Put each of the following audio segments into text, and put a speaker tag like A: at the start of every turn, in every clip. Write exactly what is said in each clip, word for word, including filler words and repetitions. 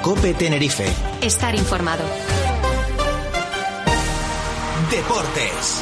A: COPE Tenerife.
B: Estar informado.
A: Deportes.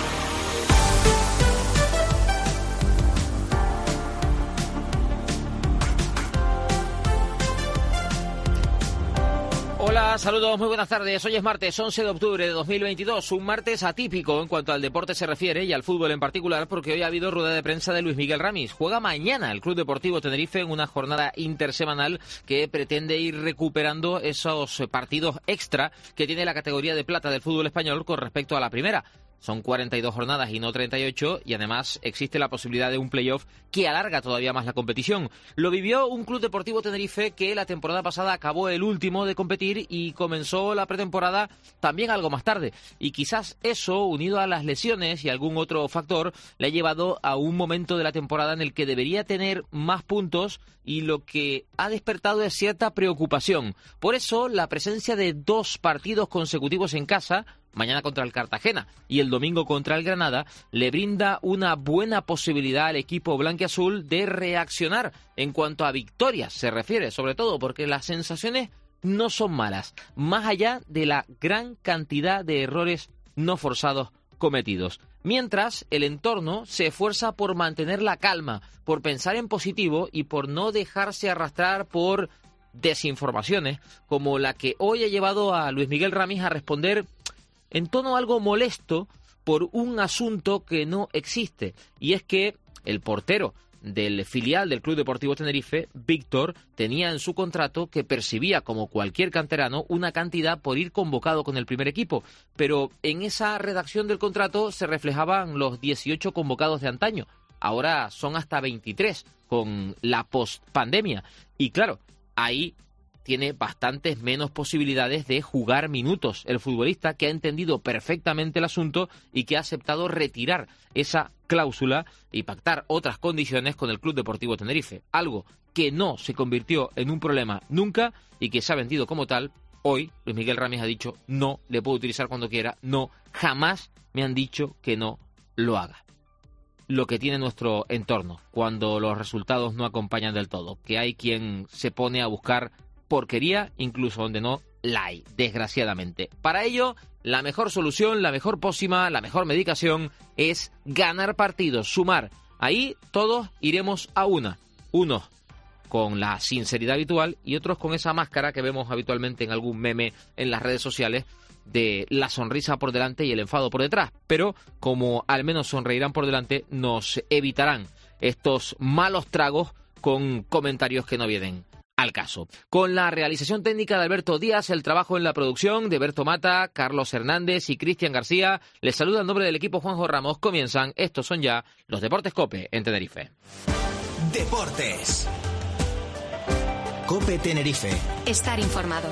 C: Hola, saludos, muy buenas tardes. Hoy es martes once de octubre de dos mil veintidós, un martes atípico en cuanto al deporte se refiere y al fútbol en particular, porque hoy ha habido rueda de prensa de Luis Miguel Ramis. Juega mañana el Club Deportivo Tenerife en una jornada intersemanal que pretende ir recuperando esos partidos extra que tiene la categoría de plata del fútbol español con respecto a la primera. Son cuarenta y dos jornadas y no treinta y ocho, y además existe la posibilidad de un playoff que alarga todavía más la competición. Lo vivió un Club Deportivo Tenerife que la temporada pasada acabó el último de competir y comenzó la pretemporada también algo más tarde. Y quizás eso, unido a las lesiones y algún otro factor, le ha llevado a un momento de la temporada en el que debería tener más puntos, y lo que ha despertado es cierta preocupación. Por eso, la presencia de dos partidos consecutivos en casa, mañana contra el Cartagena y el domingo contra el Granada, le brinda una buena posibilidad al equipo blanquiazul de reaccionar en cuanto a victorias se refiere, sobre todo porque las sensaciones no son malas, más allá de la gran cantidad de errores no forzados cometidos. Mientras, el entorno se esfuerza por mantener la calma, por pensar en positivo y por no dejarse arrastrar por desinformaciones como la que hoy ha llevado a Luis Miguel Ramis a responder en tono algo molesto por un asunto que no existe. Y es que el portero del filial del Club Deportivo Tenerife, Víctor, tenía en su contrato que percibía, como cualquier canterano, una cantidad por ir convocado con el primer equipo. Pero en esa redacción del contrato se reflejaban los dieciocho convocados de antaño. Ahora son hasta veintitrés con la post-pandemia. Y claro, ahí tiene bastantes menos posibilidades de jugar minutos el futbolista, que ha entendido perfectamente el asunto y que ha aceptado retirar esa cláusula y pactar otras condiciones con el Club Deportivo Tenerife. Algo que no se convirtió en un problema nunca y que se ha vendido como tal. Hoy Luis Miguel Ramis ha dicho: no, le puedo utilizar cuando quiera, no, jamás me han dicho que no lo haga. Lo que tiene nuestro entorno cuando los resultados no acompañan del todo, que hay quien se pone a buscar porquería incluso donde no la hay, desgraciadamente. Para ello, la mejor solución, la mejor pócima, la mejor medicación es ganar partidos, sumar. Ahí todos iremos a una. Unos con la sinceridad habitual y otros con esa máscara que vemos habitualmente en algún meme en las redes sociales de la sonrisa por delante y el enfado por detrás. Pero como al menos sonreirán por delante, nos evitarán estos malos tragos con comentarios que no vienen al caso. Con la realización técnica de Alberto Díaz, el trabajo en la producción de Berto Mata, Carlos Hernández y Cristian García, les saluda en nombre del equipo Juanjo Ramos. Comienzan, estos son ya los Deportes COPE en Tenerife.
A: Deportes. COPE Tenerife.
B: Estar informado.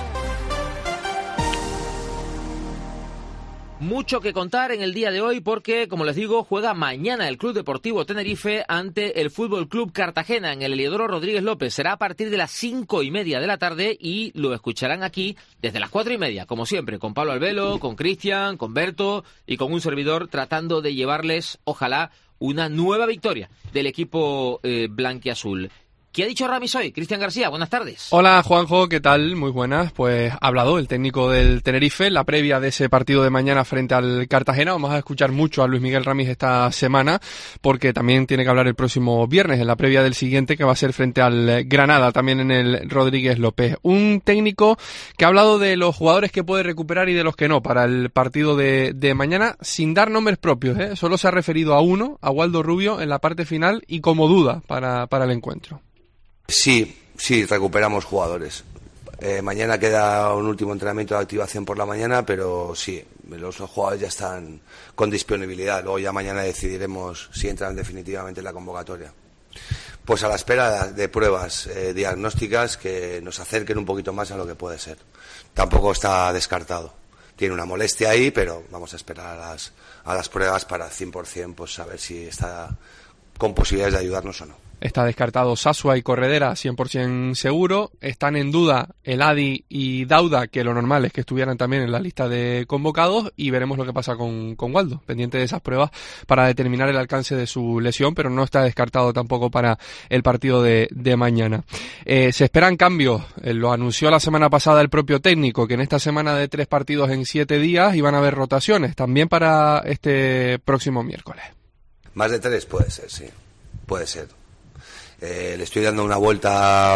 C: Mucho que contar en el día de hoy porque, como les digo, juega mañana el Club Deportivo Tenerife ante el F C Cartagena en el Heliodoro Rodríguez López. Será a partir de las cinco y media de la tarde y lo escucharán aquí desde las cuatro y media, como siempre, con Pablo Albelo, con Cristian, con Berto y con un servidor, tratando de llevarles, ojalá, una nueva victoria del equipo eh, blanquiazul. ¿Qué ha dicho Ramis hoy? Cristian García, buenas tardes.
D: Hola Juanjo, ¿qué tal? Muy buenas. Pues ha hablado el técnico del Tenerife, la previa de ese partido de mañana frente al Cartagena. Vamos a escuchar mucho a Luis Miguel Ramis esta semana, porque también tiene que hablar el próximo viernes, en la previa del siguiente, que va a ser frente al Granada, también en el Rodríguez López. Un técnico que ha hablado de los jugadores que puede recuperar y de los que no para el partido de, de mañana, sin dar nombres propios, ¿eh? Solo se ha referido a uno, a Waldo Rubio, en la parte final y como duda para, para el encuentro.
E: Sí, sí, recuperamos jugadores. Eh, mañana queda un último entrenamiento de activación por la mañana, pero sí, los, los jugadores ya están con disponibilidad. Luego ya mañana decidiremos si entran definitivamente en la convocatoria. Pues a la espera de, de pruebas eh, diagnósticas que nos acerquen un poquito más a lo que puede ser. Tampoco está descartado. Tiene una molestia ahí, pero vamos a esperar a las, a las pruebas para cien por ciento pues saber si está con posibilidades de ayudarnos o no.
D: Está descartado Sasua y Corredera cien por ciento seguro. Están en duda Eladi y Dauda, que lo normal es que estuvieran también en la lista de convocados, y veremos lo que pasa con, con Waldo, pendiente de esas pruebas para determinar el alcance de su lesión, pero no está descartado tampoco para el partido de, de mañana. Eh, se esperan cambios, eh, lo anunció la semana pasada el propio técnico, que en esta semana de tres partidos en siete días iban a haber rotaciones, también para este próximo miércoles.
E: Más de tres puede ser, sí, puede ser. Eh, le estoy dando una vuelta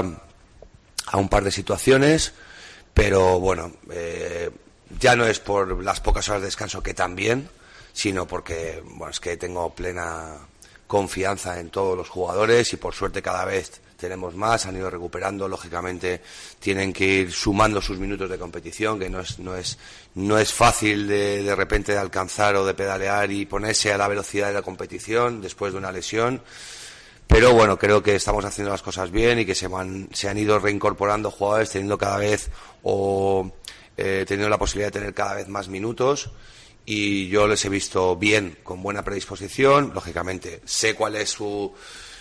E: a un par de situaciones, pero bueno, eh, ya no es por las pocas horas de descanso, que también, sino porque bueno, es que tengo plena confianza en todos los jugadores y por suerte cada vez tenemos más, han ido recuperando, lógicamente tienen que ir sumando sus minutos de competición, que no es no es no es fácil de, de repente de alcanzar o de pedalear y ponerse a la velocidad de la competición después de una lesión. Pero bueno, creo que estamos haciendo las cosas bien y que se han, se han ido reincorporando jugadores, teniendo cada vez o eh, teniendo la posibilidad de tener cada vez más minutos, y yo les he visto bien, con buena predisposición. Lógicamente sé cuál es su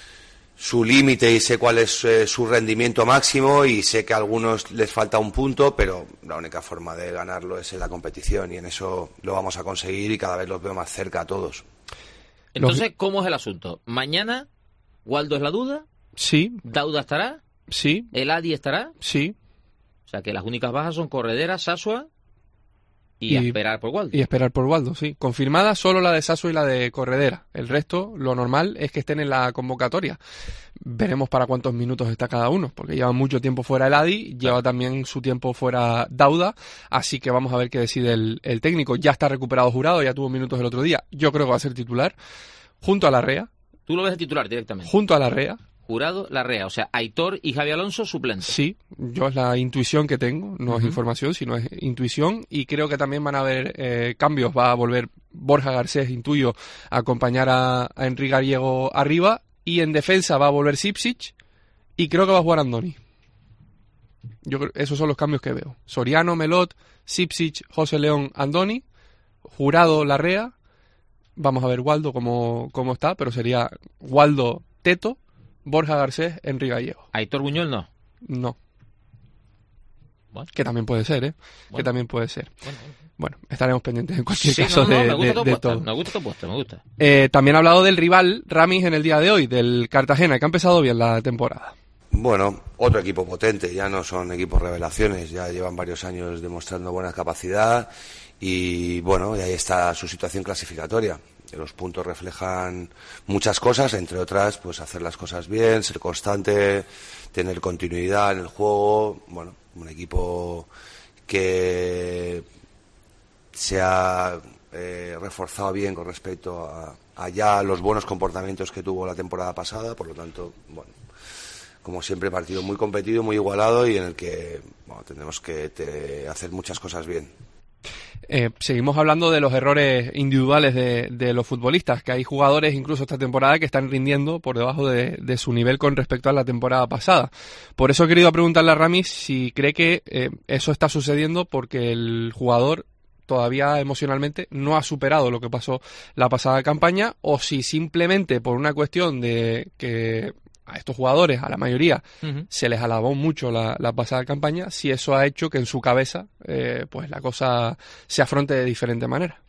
E: su límite y sé cuál es eh, su rendimiento máximo, y sé que a algunos les falta un punto, pero la única forma de ganarlo es en la competición, y en eso lo vamos a conseguir, y cada vez los veo más cerca a todos.
C: Entonces, ¿cómo es el asunto? Mañana ¿Waldo es la duda?
D: Sí.
C: ¿Dauda estará?
D: Sí.
C: ¿Eladi estará?
D: Sí.
C: O sea que las únicas bajas son Corredera, Sasua y, y a esperar por Waldo.
D: Y esperar por Waldo, sí. Confirmada solo la de Sasua y la de Corredera. El resto, lo normal es que estén en la convocatoria. Veremos para cuántos minutos está cada uno, porque lleva mucho tiempo fuera Eladi, lleva también su tiempo fuera Dauda, así que vamos a ver qué decide el, el técnico. Ya está recuperado Jurado, ya tuvo minutos el otro día. Yo creo que va a ser titular, junto a Larrea.
C: ¿Tú lo ves de titular directamente?
D: Junto a Larrea.
C: Jurado, Larrea. O sea, Aitor y Javi Alonso suplentes.
D: Sí, yo es la intuición que tengo. No uh-huh. es información, sino es intuición. Y creo que también van a haber eh, cambios. Va a volver Borja Garcés, intuyo, a acompañar a, a Enrique Gallego arriba. Y en defensa va a volver Sipsic. Y creo que va a jugar Andoni. Yo creo, esos son los cambios que veo. Soriano, Melot, Sipsic, José León, Andoni. Jurado, Larrea. Vamos a ver Waldo cómo, cómo está, pero sería Waldo, Teto, Borja Garcés, Enrique Gallego.
C: ¿Aitor Buñol no?
D: No.
C: Bueno.
D: Que también puede ser, ¿eh? Bueno. Que también puede ser. Bueno, bueno, estaremos pendientes en cualquier
C: sí,
D: caso
C: no, no,
D: de,
C: me gusta
D: de, de
C: puesta,
D: todo.
C: Me gusta tu puesta, me gusta.
D: Eh, también ha hablado del rival Ramis en el día de hoy, del Cartagena, que ha empezado bien la temporada.
E: Bueno, otro equipo potente, ya no son equipos revelaciones, ya llevan varios años demostrando buena capacidad. Y bueno, y ahí está su situación clasificatoria. Los puntos reflejan muchas cosas, entre otras, pues hacer las cosas bien, ser constante, tener continuidad en el juego. Bueno, un equipo que se ha eh, reforzado bien con respecto a, a ya los buenos comportamientos que tuvo la temporada pasada. Por lo tanto, bueno, como siempre, partido muy competido, muy igualado, y en el que bueno, tendremos que te, hacer muchas cosas bien.
D: Eh, seguimos hablando de los errores individuales de, de los futbolistas, que hay jugadores incluso esta temporada que están rindiendo por debajo de, de su nivel con respecto a la temporada pasada. Por eso he querido preguntarle a Ramis si cree que eh, eso está sucediendo porque el jugador todavía emocionalmente no ha superado lo que pasó la pasada campaña, o si simplemente por una cuestión de que a estos jugadores, a la mayoría, uh-huh. se les alabó mucho la, la pasada campaña, si eso ha hecho que en su cabeza eh, pues la cosa se afronte de diferente manera.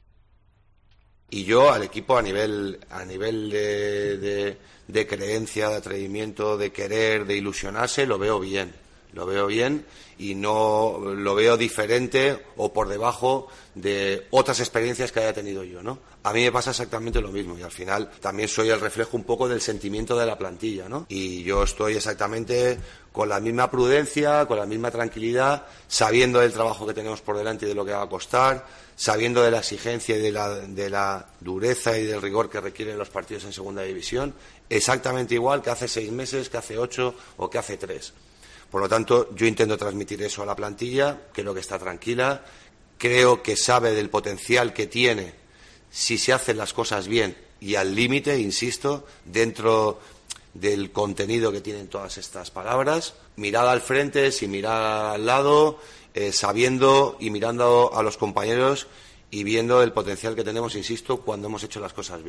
E: Y yo al equipo a nivel a nivel de, de, de creencia, de atrevimiento, de querer, de ilusionarse, lo veo bien. Lo veo bien y no lo veo diferente o por debajo de otras experiencias que haya tenido yo, ¿no? A mí me pasa exactamente lo mismo, y al final también soy el reflejo un poco del sentimiento de la plantilla, ¿no? Y yo estoy exactamente con la misma prudencia, con la misma tranquilidad, sabiendo del trabajo que tenemos por delante y de lo que va a costar, sabiendo de la exigencia y de la, de la dureza y del rigor que requieren los partidos en segunda división, exactamente igual que hace seis meses, que hace ocho o que hace tres. Por lo tanto, yo intento transmitir eso a la plantilla, creo que está tranquila, creo que sabe del potencial que tiene si se hacen las cosas bien y al límite, insisto, dentro del contenido que tienen todas estas palabras, mirada al frente, sin mirar al lado, eh, sabiendo y mirando a los compañeros y viendo el potencial que tenemos, insisto, cuando hemos hecho las cosas bien.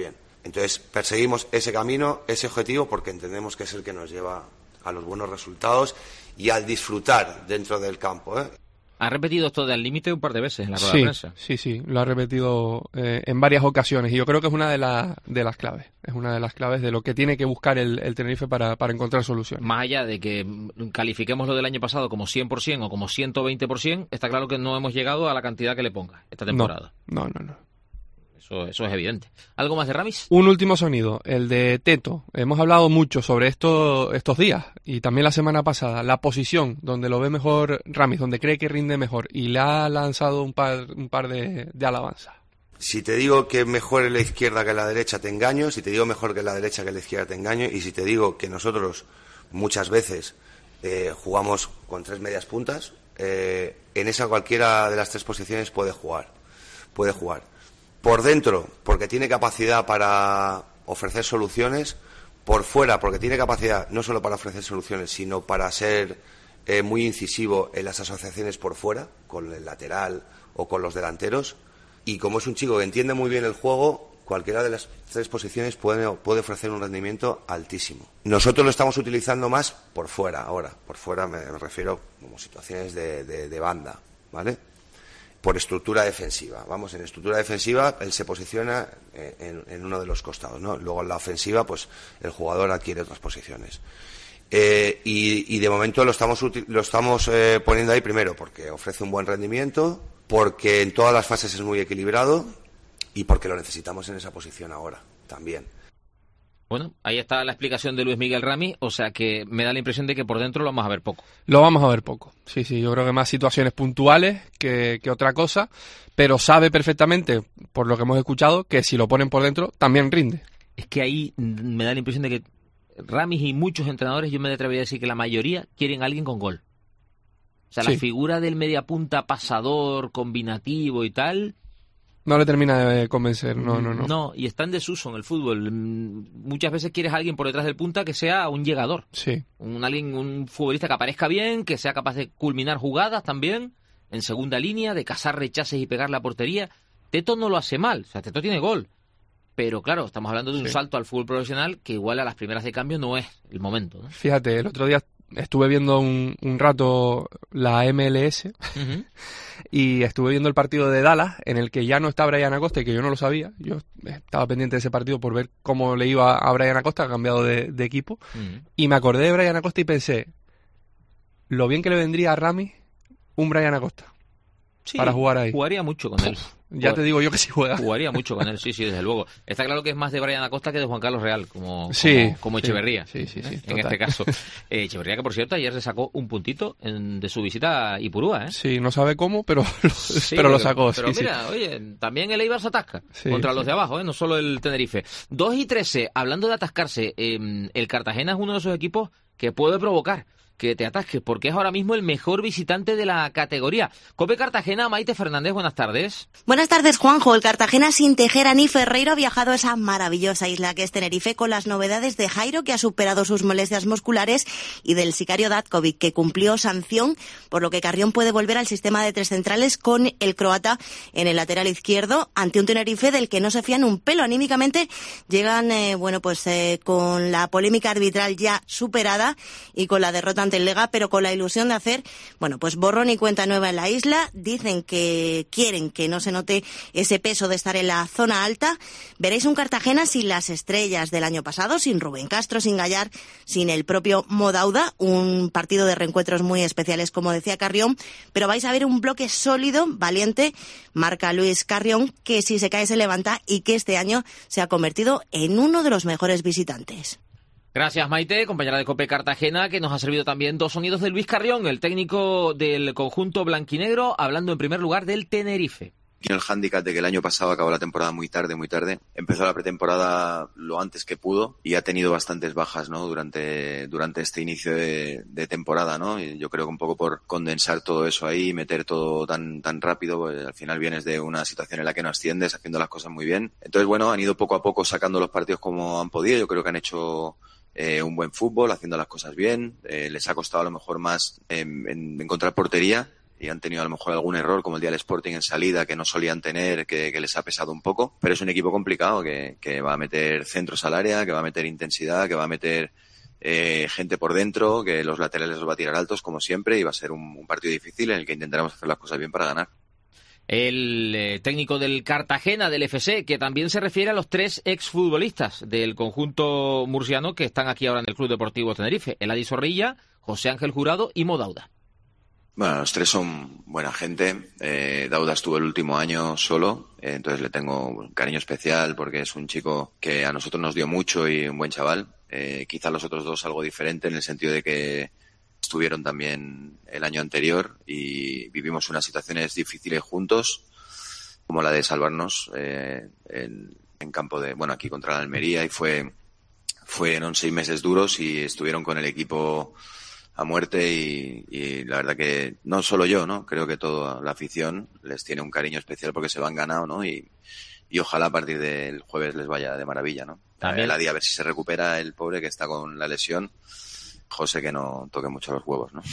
E: Entonces perseguimos ese camino, ese objetivo, porque entendemos que es el que nos lleva a los buenos resultados y al disfrutar dentro del campo, ¿eh?
C: Ha repetido esto del límite un par de veces en la rueda
D: sí,
C: de prensa.
D: Sí, sí, lo ha repetido eh, en varias ocasiones y yo creo que es una de, la, de las claves. Es una de las claves de lo que tiene que buscar el, el Tenerife para, para encontrar soluciones.
C: Más allá de que califiquemos lo del año pasado como cien por ciento o como ciento veinte por ciento, está claro que no hemos llegado a la cantidad que le ponga esta temporada.
D: No, no, no. no.
C: Eso, eso es evidente. ¿Algo más de Ramis?
D: Un último sonido, el de Teto. Hemos hablado mucho sobre esto estos días y también la semana pasada. La posición donde lo ve mejor Ramis, donde cree que rinde mejor y le ha lanzado un par, un par de, de alabanzas.
E: Si te digo que mejor en la izquierda que en la derecha te engaño, si te digo mejor que en la derecha que en la izquierda te engaño y si te digo que nosotros muchas veces eh, jugamos con tres medias puntas, eh, en esa cualquiera de las tres posiciones puede jugar. Puede jugar. Por dentro, porque tiene capacidad para ofrecer soluciones. Por fuera, porque tiene capacidad no solo para ofrecer soluciones, sino para ser eh, muy incisivo en las asociaciones por fuera, con el lateral o con los delanteros. Y como es un chico que entiende muy bien el juego, cualquiera de las tres posiciones puede, puede ofrecer un rendimiento altísimo. Nosotros lo estamos utilizando más por fuera ahora. Por fuera me, me refiero como situaciones de, de, de banda, ¿vale? Por estructura defensiva. Vamos, en estructura defensiva él se posiciona en, en uno de los costados, ¿no? Luego en la ofensiva, pues el jugador adquiere otras posiciones. Eh, y, y de momento lo estamos, lo estamos eh, poniendo ahí primero porque ofrece un buen rendimiento, porque en todas las fases es muy equilibrado y porque lo necesitamos en esa posición ahora también.
C: Bueno, ahí está la explicación de Luis Miguel Ramis, o sea que me da la impresión de que por dentro lo vamos a ver poco.
D: Lo vamos a ver poco, sí, sí, yo creo que más situaciones puntuales que, que otra cosa, pero sabe perfectamente, por lo que hemos escuchado, que si lo ponen por dentro también rinde.
C: Es que ahí me da la impresión de que Ramis y muchos entrenadores, yo me atrevería a decir que la mayoría quieren a alguien con gol. O sea, sí. La figura del mediapunta pasador, combinativo y tal...
D: No le termina de convencer, no, no, no.
C: No, y está en desuso en el fútbol. Muchas veces quieres a alguien por detrás del punta que sea un llegador.
D: Sí.
C: Un, alguien, un futbolista que aparezca bien, que sea capaz de culminar jugadas también, en segunda línea, de cazar rechaces y pegar la portería. Teto no lo hace mal, o sea, Teto tiene gol. Pero claro, estamos hablando de un sí. salto al fútbol profesional que igual a las primeras de cambio no es el momento, ¿no?
D: Fíjate, el otro día estuve viendo un, un rato la M L S uh-huh. y estuve viendo el partido de Dallas en el que ya no está Brian Acosta y que yo no lo sabía. Yo estaba pendiente de ese partido por ver cómo le iba a Brian Acosta, ha cambiado de, de equipo uh-huh. y me acordé de Brian Acosta y pensé lo bien que le vendría a Ramis un Brian Acosta
C: sí,
D: para jugar ahí.
C: Jugaría mucho con él.
D: Ya te digo yo que sí juega.
C: Jugaría mucho con él, sí, sí, desde luego. Está claro que es más de Brian Acosta que de Juan Carlos Real, como,
D: sí,
C: como, como Echeverría.
D: Sí, sí, sí, sí,
C: en
D: total.
C: este caso. Eh, Echeverría, que por cierto, ayer se sacó un puntito en, de su visita a Ipurúa, ¿eh?
D: Sí, no sabe cómo, pero,
C: sí,
D: pero lo
C: pero,
D: sacó.
C: Pero
D: sí,
C: mira,
D: sí.
C: oye, también el Eibar se atasca
D: sí,
C: contra
D: sí.
C: los de abajo, ¿eh? No solo el Tenerife. dos y trece, hablando de atascarse, eh, el Cartagena es uno de esos equipos que puede provocar que te atasques, porque es ahora mismo el mejor visitante de la categoría. Cope Cartagena, Maite Fernández, buenas tardes.
F: Buenas tardes, Juanjo. El Cartagena sin Tejera ni Ferreiro ha viajado a esa maravillosa isla que es Tenerife con las novedades de Jairo, que ha superado sus molestias musculares, y del sicario Datkovic, que cumplió sanción, por lo que Carrión puede volver al sistema de tres centrales con el croata en el lateral izquierdo, ante un Tenerife del que no se fían un pelo. Anímicamente llegan, eh, bueno, pues eh, con la polémica arbitral ya superada y con la derrota ante el Lega, pero con la ilusión de hacer, bueno, pues borrón y cuenta nueva en la isla. Dicen que quieren que no se note ese peso de estar en la zona alta. Veréis un Cartagena sin las estrellas del año pasado, sin Rubén Castro, sin Gallar, sin el propio Modauda, un partido de reencuentros muy especiales, como decía Carrión, pero vais a ver un bloque sólido, valiente, marca Luis Carrión, que si se cae se levanta y que este año se ha convertido en uno de los mejores visitantes.
C: Gracias, Maite, compañera de Cope Cartagena, que nos ha servido también dos sonidos de Luis Carrión, el técnico del conjunto blanquinegro, hablando en primer lugar del Tenerife.
G: Tiene el hándicap de que el año pasado acabó la temporada muy tarde, muy tarde. Empezó la pretemporada lo antes que pudo y ha tenido bastantes bajas, ¿no? Durante, durante este inicio de, de temporada, ¿no? Y yo creo que un poco por condensar todo eso ahí y meter todo tan, tan rápido, pues al final vienes de una situación en la que no asciendes, haciendo las cosas muy bien. Entonces, bueno, han ido poco a poco sacando los partidos como han podido. Yo creo que han hecho Eh, un buen fútbol, haciendo las cosas bien. Eh, les ha costado a lo mejor más eh, en encontrar portería y han tenido a lo mejor algún error, como el día del Sporting en salida, que no solían tener, que, que les ha pesado un poco. Pero es un equipo complicado, que, que va a meter centros al área, que va a meter intensidad, que va a meter eh, gente por dentro, que los laterales los va a tirar altos, como siempre, y va a ser un, un partido difícil en el que intentaremos hacer las cosas bien para ganar.
C: El eh, técnico del Cartagena, del F C, que también se refiere a los tres exfutbolistas del conjunto murciano que están aquí ahora en el Club Deportivo Tenerife: Eladi Zorrilla, José Ángel Jurado y Mo Dauda.
G: Bueno, los tres son buena gente. Eh, Dauda estuvo el último año solo, eh, entonces le tengo un cariño especial porque es un chico que a nosotros nos dio mucho y un buen chaval. Eh, quizá los otros dos algo diferente en el sentido de que estuvieron también el año anterior y vivimos unas situaciones difíciles juntos, como la de salvarnos eh, en, en campo de, bueno, aquí contra la Almería, y fue, fueron seis meses duros y estuvieron con el equipo a muerte y, y la verdad que no solo yo, ¿no? Creo que toda la afición les tiene un cariño especial porque se lo han ganado, ¿no? Y, y ojalá a partir del jueves les vaya de maravilla, ¿no?
C: También.
G: A, a ver si se recupera el pobre que está con la lesión. José, que no toque mucho los huevos, ¿no?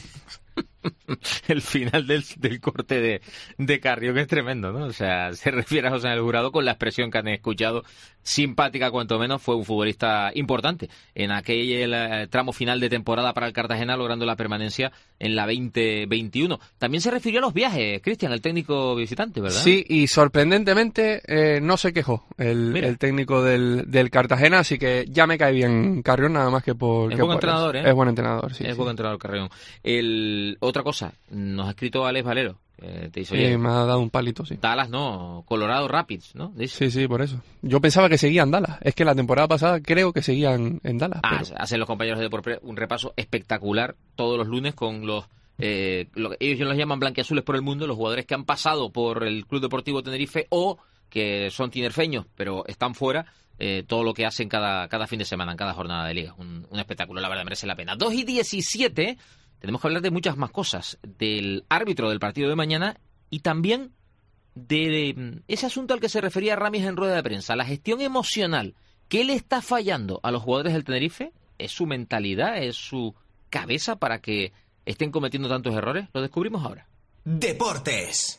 C: El final del, del corte de, de Carrión es tremendo, ¿no? O sea, se refiere a José Ángel Jurado con la expresión que han escuchado, simpática cuanto menos. Fue un futbolista importante en aquel eh, tramo final de temporada para el Cartagena, logrando la permanencia en la veinte veintiuno. También se refirió a los viajes, Cristian, el técnico visitante, ¿verdad?
D: Sí, y sorprendentemente eh, no se quejó el, el técnico del, del Cartagena, así que ya me cae bien Carrión, nada más que por...
C: Es
D: que
C: buen
D: por
C: entrenador,
D: eso.
C: ¿eh?
D: Es buen entrenador, sí.
C: Es
D: sí.
C: buen entrenador Carrión. El, otra cosa, nos ha escrito Alex Valero. Eh, te dice, oye,
D: sí, me ha dado un palito, sí.
C: Dallas no, Colorado Rapids, ¿no? Dice.
D: Sí, sí, por eso. Yo pensaba que seguían Dallas. Es que la temporada pasada creo que seguían en Dallas.
C: Ah,
D: pero...
C: hacen los compañeros de Deportes un repaso espectacular todos los lunes con los... Eh, lo que ellos los llaman blanquiazules por el mundo, los jugadores que han pasado por el Club Deportivo Tenerife o que son tinerfeños, pero están fuera. Eh, todo lo que hacen cada, cada fin de semana, en cada jornada de liga. Un, un espectáculo, la verdad, merece la pena. dos y diecisiete, tenemos que hablar de muchas más cosas. Del árbitro del partido de mañana y también de ese asunto al que se refería Ramis en rueda de prensa, la gestión emocional. ¿Qué le está fallando a los jugadores del Tenerife? ¿Es su mentalidad? ¿Es su cabeza para que estén cometiendo tantos errores? Lo descubrimos ahora.
A: Deportes.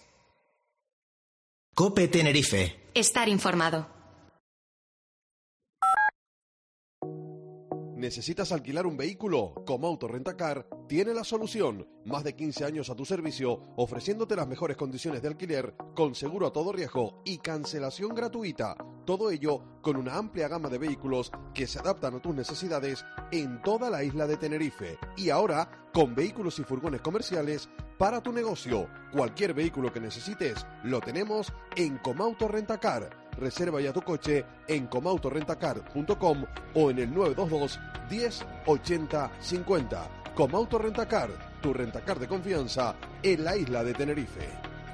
A: COPE Tenerife.
B: Estar informado.
H: ¿Necesitas alquilar un vehículo? Comauto Rentacar tiene la solución. Más de quince años a tu servicio, ofreciéndote las mejores condiciones de alquiler, con seguro a todo riesgo y cancelación gratuita. Todo ello con una amplia gama de vehículos que se adaptan a tus necesidades en toda la isla de Tenerife. Y ahora, con vehículos y furgones comerciales para tu negocio. Cualquier vehículo que necesites, lo tenemos en Comauto Rentacar. Reserva ya tu coche en comauto rentacar punto com o en el nueve dos dos, diez, ochenta, cincuenta. Comauto Rentacar, tu rentacar de confianza en la isla de Tenerife.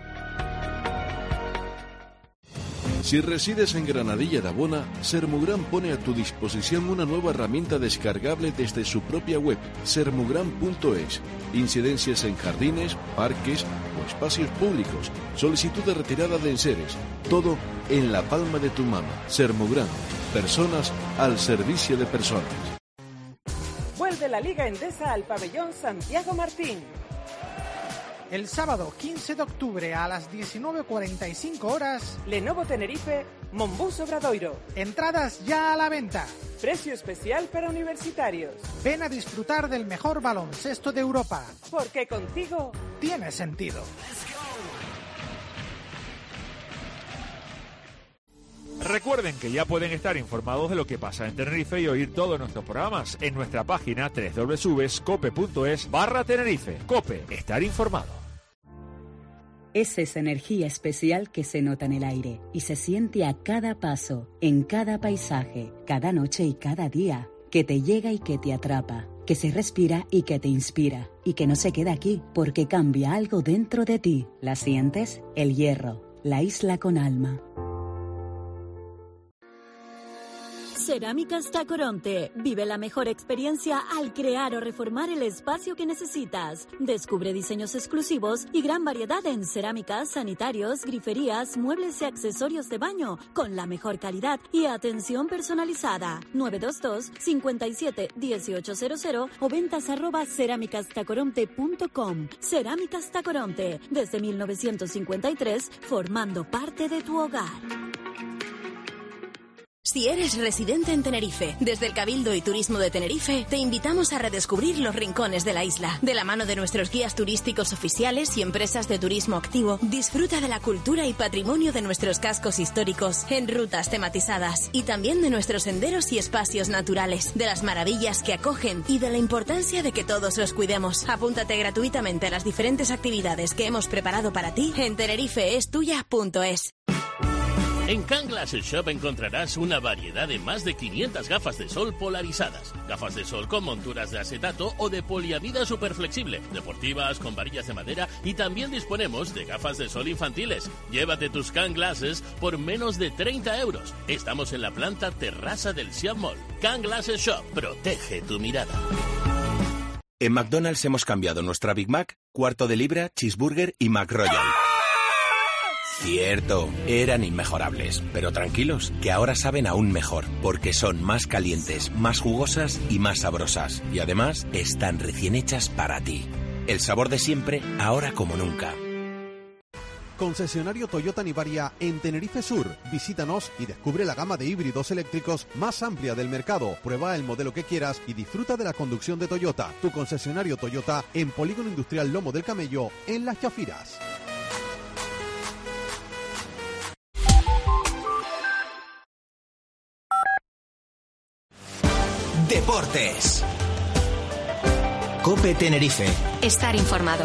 I: Si resides en Granadilla de Abona, Sermugran pone a tu disposición una nueva herramienta descargable desde su propia web, sermugran punto es. Incidencias en jardines, parques o espacios públicos, solicitud de retirada de enseres, todo en la palma de tu mano. Sermugran, personas al servicio de personas.
J: Vuelve la Liga Endesa al pabellón Santiago Martín.
K: El sábado quince de octubre a las diecinueve cuarenta y cinco horas,
J: Lenovo Tenerife, Monbus Obradoiro.
K: Entradas ya a la venta.
J: Precio especial para universitarios.
K: Ven a disfrutar del mejor baloncesto de Europa.
J: Porque contigo
K: tiene sentido.
L: Recuerden que ya pueden estar informados de lo que pasa en Tenerife y oír todos nuestros programas en nuestra página doble u doble u doble u punto cope punto es barra Tenerife. Cope, estar informado.
M: Es esa energía especial que se nota en el aire y se siente a cada paso, en cada paisaje, cada noche y cada día, que te llega y que te atrapa, que se respira y que te inspira, y que no se queda aquí porque cambia algo dentro de ti. ¿La sientes? El Hierro, la isla con alma.
N: Cerámicas Tacoronte. Vive la mejor experiencia al crear o reformar el espacio que necesitas. Descubre diseños exclusivos y gran variedad en cerámicas, sanitarios, griferías, muebles y accesorios de baño con la mejor calidad y atención personalizada. nueve dos dos, cinco siete, uno ocho cero cero o ventas arroba cerámicas tacoronte punto com. Cerámicas Tacoronte, desde mil novecientos cincuenta y tres, formando parte de tu hogar.
O: Si eres residente en Tenerife, desde el Cabildo y Turismo de Tenerife, te invitamos a redescubrir los rincones de la isla. De la mano de nuestros guías turísticos oficiales y empresas de turismo activo, disfruta de la cultura y patrimonio de nuestros cascos históricos en rutas tematizadas y también de nuestros senderos y espacios naturales, de las maravillas que acogen y de la importancia de que todos los cuidemos. Apúntate gratuitamente a las diferentes actividades que hemos preparado para ti en tenerifeestuya punto es.
P: En Can Glasses Shop encontrarás una variedad de más de quinientas gafas de sol polarizadas. Gafas de sol con monturas de acetato o de poliamida superflexible, deportivas, con varillas de madera y también disponemos de gafas de sol infantiles. Llévate tus Can Glasses por menos de treinta euros. Estamos en la planta terraza del Siam Mall. Can Glasses Shop, protege tu mirada.
Q: En McDonald's hemos cambiado nuestra Big Mac, cuarto de libra, cheeseburger y McRoyal. Cierto, eran inmejorables, pero tranquilos, que ahora saben aún mejor, porque son más calientes, más jugosas y más sabrosas. Y además, están recién hechas para ti. El sabor de siempre, ahora como nunca.
H: Concesionario Toyota Nivaria en Tenerife Sur. Visítanos y descubre la gama de híbridos eléctricos más amplia del mercado. Prueba el modelo que quieras y disfruta de la conducción de Toyota. Tu concesionario Toyota en Polígono Industrial Lomo del Camello, en Las Chafiras.
A: Deportes. COPE Tenerife.
B: Estar informado.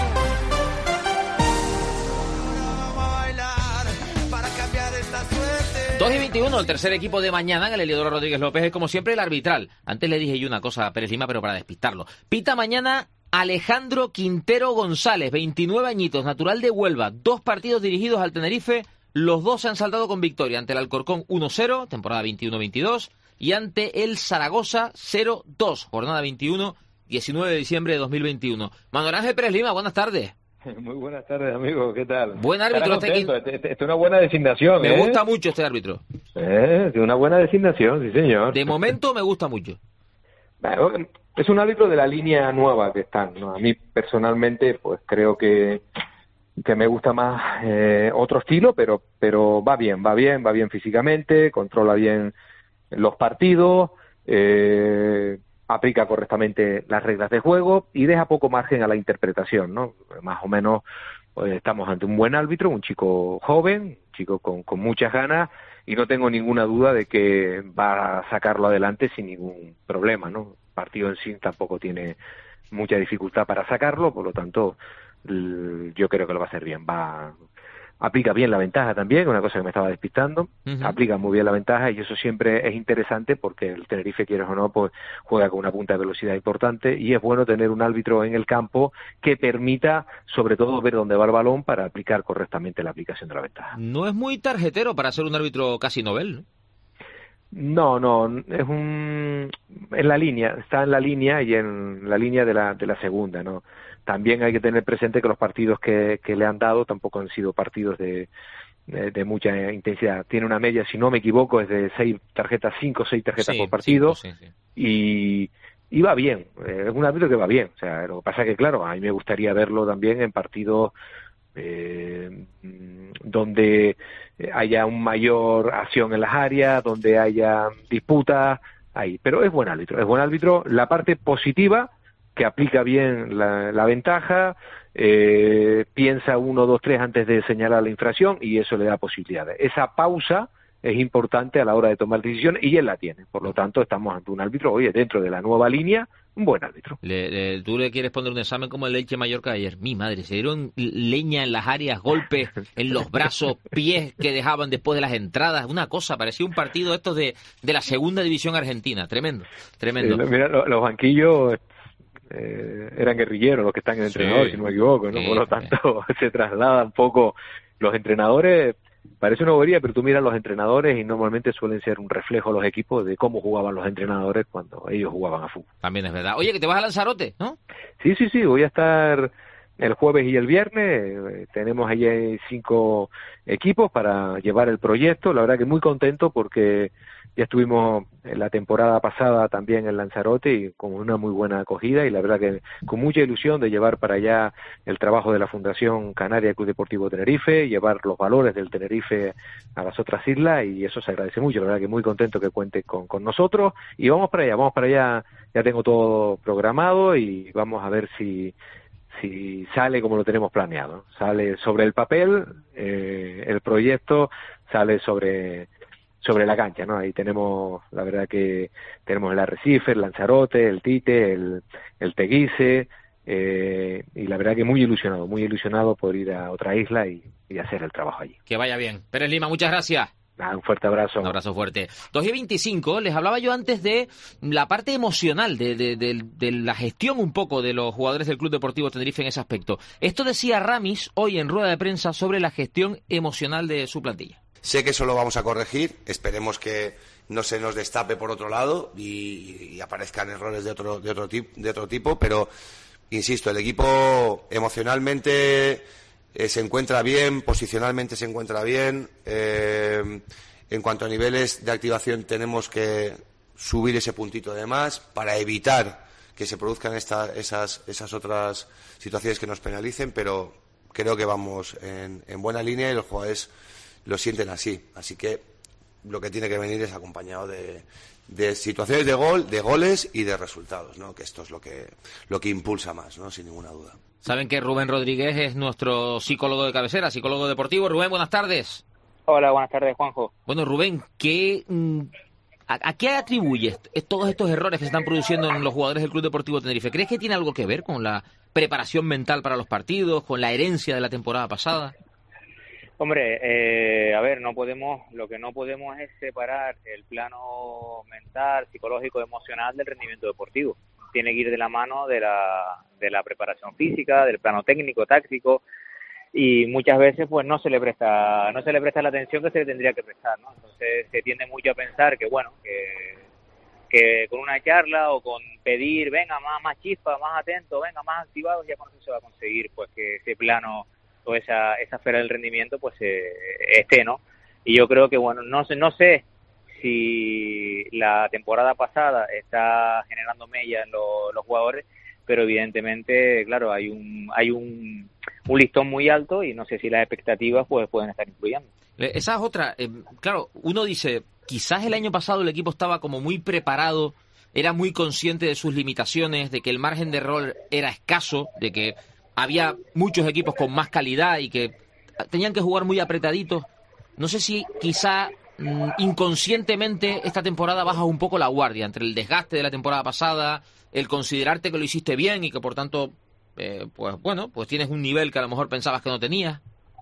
C: dos y veintiuno, el tercer equipo de mañana, en el Heliodoro Rodríguez López, es como siempre el arbitral. Antes le dije yo una cosa a Pérez Lima, pero para despistarlo. Pita mañana Alejandro Quintero González, veintinueve añitos, natural de Huelva. Dos partidos dirigidos al Tenerife, los dos se han saltado con victoria ante el Alcorcón uno cero, temporada veintiuno veintidós, y ante el Zaragoza cero dos, jornada veintiuno, diecinueve de diciembre de dos mil veintiuno. Manuel Ángel Pérez Lima, buenas tardes.
R: Muy buenas tardes, amigo, ¿qué tal?
C: Buen árbitro.
R: Este Esto es una buena designación,
C: Me
R: ¿eh?
C: gusta mucho este árbitro.
R: Eh, es una buena designación, sí señor.
C: De momento me gusta mucho.
R: Bueno, es un árbitro de la línea nueva que están, ¿no? A mí personalmente, pues creo que que me gusta más eh, otro estilo, pero pero va bien, va bien, va bien físicamente, controla bien los partidos, eh, aplica correctamente las reglas de juego y deja poco margen a la interpretación, ¿no? Más o menos pues, estamos ante un buen árbitro, un chico joven, un chico con, con muchas ganas, y no tengo ninguna duda de que va a sacarlo adelante sin ningún problema, ¿no? El partido en sí tampoco tiene mucha dificultad para sacarlo, por lo tanto yo creo que lo va a hacer bien. Va aplica bien la ventaja también, una cosa que me estaba despistando, uh-huh. Aplica muy bien la ventaja y eso siempre es interesante porque el Tenerife, quieres o no, pues juega con una punta de velocidad importante y es bueno tener un árbitro en el campo que permita sobre todo ver dónde va el balón para aplicar correctamente la aplicación de la ventaja.
C: No es muy tarjetero para ser un árbitro casi novel, ¿no?
R: No, no, es un en la línea, está en la línea y en la línea de la de la segunda, ¿no? También hay que tener presente que los partidos que, que le han dado tampoco han sido partidos de, de, de mucha intensidad. Tiene una media, si no me equivoco, es de seis tarjetas, cinco o seis tarjetas sí, por partido, cinco, sí, sí. y y va bien, es un árbitro que va bien. O sea, lo que pasa es que claro, a mí me gustaría verlo también en partidos eh, donde haya un mayor acción en las áreas, donde haya disputas, ahí. Pero es buen árbitro, es buen árbitro. La parte positiva, que aplica bien la, la ventaja, eh, piensa uno, dos, tres antes de señalar la infracción y eso le da posibilidades. Esa pausa es importante a la hora de tomar decisiones y él la tiene. Por lo tanto, estamos ante un árbitro, oye, dentro de la nueva línea, un buen árbitro.
C: Le, le, tú le quieres poner un examen como el Elche Mallorca de ayer. Mi madre, se dieron leña en las áreas, golpes en los brazos, pies que dejaban después de las entradas. Una cosa, parecía un partido estos de, de la segunda división argentina. Tremendo, tremendo.
R: Sí, mira, los, los banquillos eh, eran guerrilleros los que están en el entrenador, sí, si no me equivoco, ¿no? Sí, por lo tanto, sí. Se traslada un poco los entrenadores. parece una bobería, pero tú miras los entrenadores y normalmente suelen ser un reflejo los equipos de cómo jugaban los entrenadores cuando ellos jugaban a fútbol.
C: También es verdad. Oye, que te vas a Lanzarote, ¿no?
R: Sí, sí, sí, voy a estar el jueves y el viernes. Tenemos ahí cinco equipos para llevar el proyecto. La verdad que muy contento porque ya estuvimos en la temporada pasada también en Lanzarote y con una muy buena acogida, y la verdad que con mucha ilusión de llevar para allá el trabajo de la Fundación Canaria Club Deportivo Tenerife, llevar los valores del Tenerife a las otras islas, y eso se agradece mucho. La verdad que muy contento que cuente con, con nosotros, y vamos para allá, vamos para allá. Ya tengo todo programado y vamos a ver si si sale como lo tenemos planeado. Sale sobre el papel, eh, el proyecto sale sobre sobre la cancha, ¿no? Ahí tenemos, la verdad que tenemos el Arrecife, el Lanzarote, el Tite, el, el Teguise, eh, y la verdad que muy ilusionado, muy ilusionado por ir a otra isla y, y hacer el trabajo allí.
C: Que vaya bien. Pérez Lima, muchas gracias.
R: Ah, un fuerte abrazo.
C: Un abrazo fuerte. dos y veinticinco, les hablaba yo antes de la parte emocional, de, de, de, de la gestión un poco de los jugadores del Club Deportivo Tenerife en ese aspecto. Esto decía Ramis hoy en rueda de prensa sobre la gestión emocional de su plantilla.
E: Sé que eso lo vamos a corregir, esperemos que no se nos destape por otro lado y, y aparezcan errores de otro, de otro tip, de otro tipo, pero insisto, el equipo emocionalmente eh, se encuentra bien, posicionalmente se encuentra bien. Eh, en cuanto a niveles de activación tenemos que subir ese puntito de más para evitar que se produzcan esta, esas, esas otras situaciones que nos penalicen, pero creo que vamos en, en buena línea y los jugadores lo sienten así, así que lo que tiene que venir es acompañado de, de situaciones de gol, de goles y de resultados, ¿no? Que esto es lo que lo que impulsa más, ¿no? Sin ninguna duda.
C: Saben que Rubén Rodríguez es nuestro psicólogo de cabecera, psicólogo deportivo. Rubén, buenas tardes.
S: Hola, buenas tardes, Juanjo.
C: Bueno, Rubén, ¿qué, a, ¿a qué atribuyes todos estos errores que se están produciendo en los jugadores del Club Deportivo Tenerife? ¿Crees que tiene algo que ver con la preparación mental para los partidos, con la herencia de la temporada pasada?
S: Hombre, eh, a ver, no podemos, lo que no podemos es separar el plano mental, psicológico, emocional del rendimiento deportivo. Tiene que ir de la mano de la, de la preparación física, del plano técnico, táctico, y muchas veces pues no se le presta, no se le presta la atención que se le tendría que prestar, ¿no? Entonces se tiende mucho a pensar que bueno, que, que con una charla o con pedir, venga más, más chispa, más atento, venga más activado, ya con eso se va a conseguir pues que ese plano o esa esa esfera del rendimiento pues eh, esté, ¿no? Y yo creo que bueno, no sé no sé si la temporada pasada está generando mella en lo, los jugadores, pero evidentemente, claro, hay un hay un, un listón muy alto y no sé si las expectativas pues pueden estar influyendo.
C: Esa es otra, eh, claro, uno dice, quizás el año pasado el equipo estaba como muy preparado, era muy consciente de sus limitaciones, de que el margen de error era escaso, de que había muchos equipos con más calidad y que tenían que jugar muy apretaditos. No sé si quizá mmm, inconscientemente esta temporada bajas un poco la guardia entre el desgaste de la temporada pasada, el considerarte que lo hiciste bien y que por tanto, eh, pues bueno, pues tienes un nivel que a lo mejor pensabas que no tenías.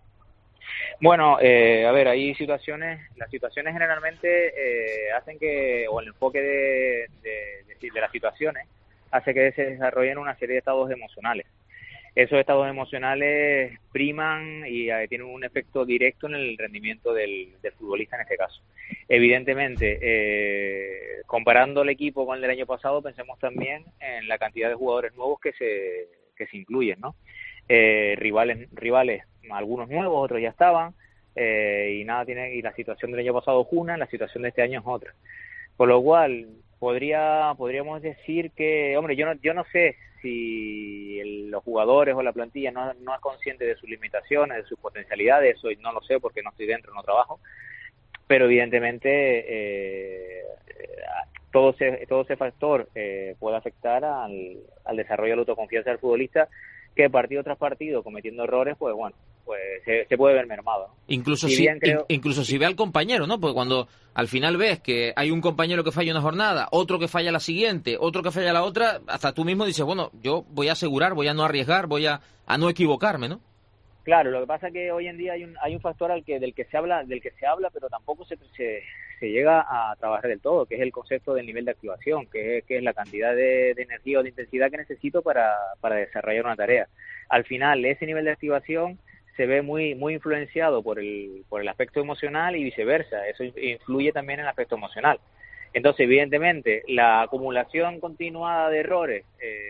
S: Bueno, eh, a ver, hay situaciones, las situaciones generalmente eh, hacen que, o el enfoque de, de, de, de las situaciones hace que se desarrollen una serie de estados emocionales. Esos estados emocionales priman y eh, tienen un efecto directo en el rendimiento del, del futbolista en este caso. Evidentemente, eh, comparando el equipo con el del año pasado, pensemos también en la cantidad de jugadores nuevos que se que se incluyen, ¿no? Eh, rivales, rivales, algunos nuevos, otros ya estaban, eh, y nada tiene y la situación del año pasado es una, la situación de este año es otra. Por lo cual podría podríamos decir que, hombre, yo no yo no sé si el, los jugadores o la plantilla no, no es consciente de sus limitaciones, de sus potencialidades, eso no lo sé porque no estoy dentro, no trabajo, pero evidentemente eh, todo ese, todo ese factor eh, puede afectar al, al desarrollo de la autoconfianza del futbolista, que partido tras partido, cometiendo errores, pues bueno, pues se, se puede ver mermado, ¿no?
C: Incluso
S: si,
C: si,
S: bien creo...
C: in, incluso si ve al compañero, ¿no? Porque cuando al final ves que hay un compañero que falla una jornada, otro que falla la siguiente, otro que falla la otra, hasta tú mismo dices, bueno, yo voy a asegurar, voy a no arriesgar, voy a, a no equivocarme, ¿no?
S: Claro, lo que pasa es que hoy en día hay un hay un factor al que del que se habla, del que se habla, pero tampoco se se, se llega a trabajar del todo, que es el concepto del nivel de activación, que es, que es la cantidad de, de energía o de intensidad que necesito para, para desarrollar una tarea. Al final, ese nivel de activación se se ve muy muy influenciado por el por el aspecto emocional y viceversa, eso influye también en el aspecto emocional. Entonces, evidentemente, la acumulación continuada de errores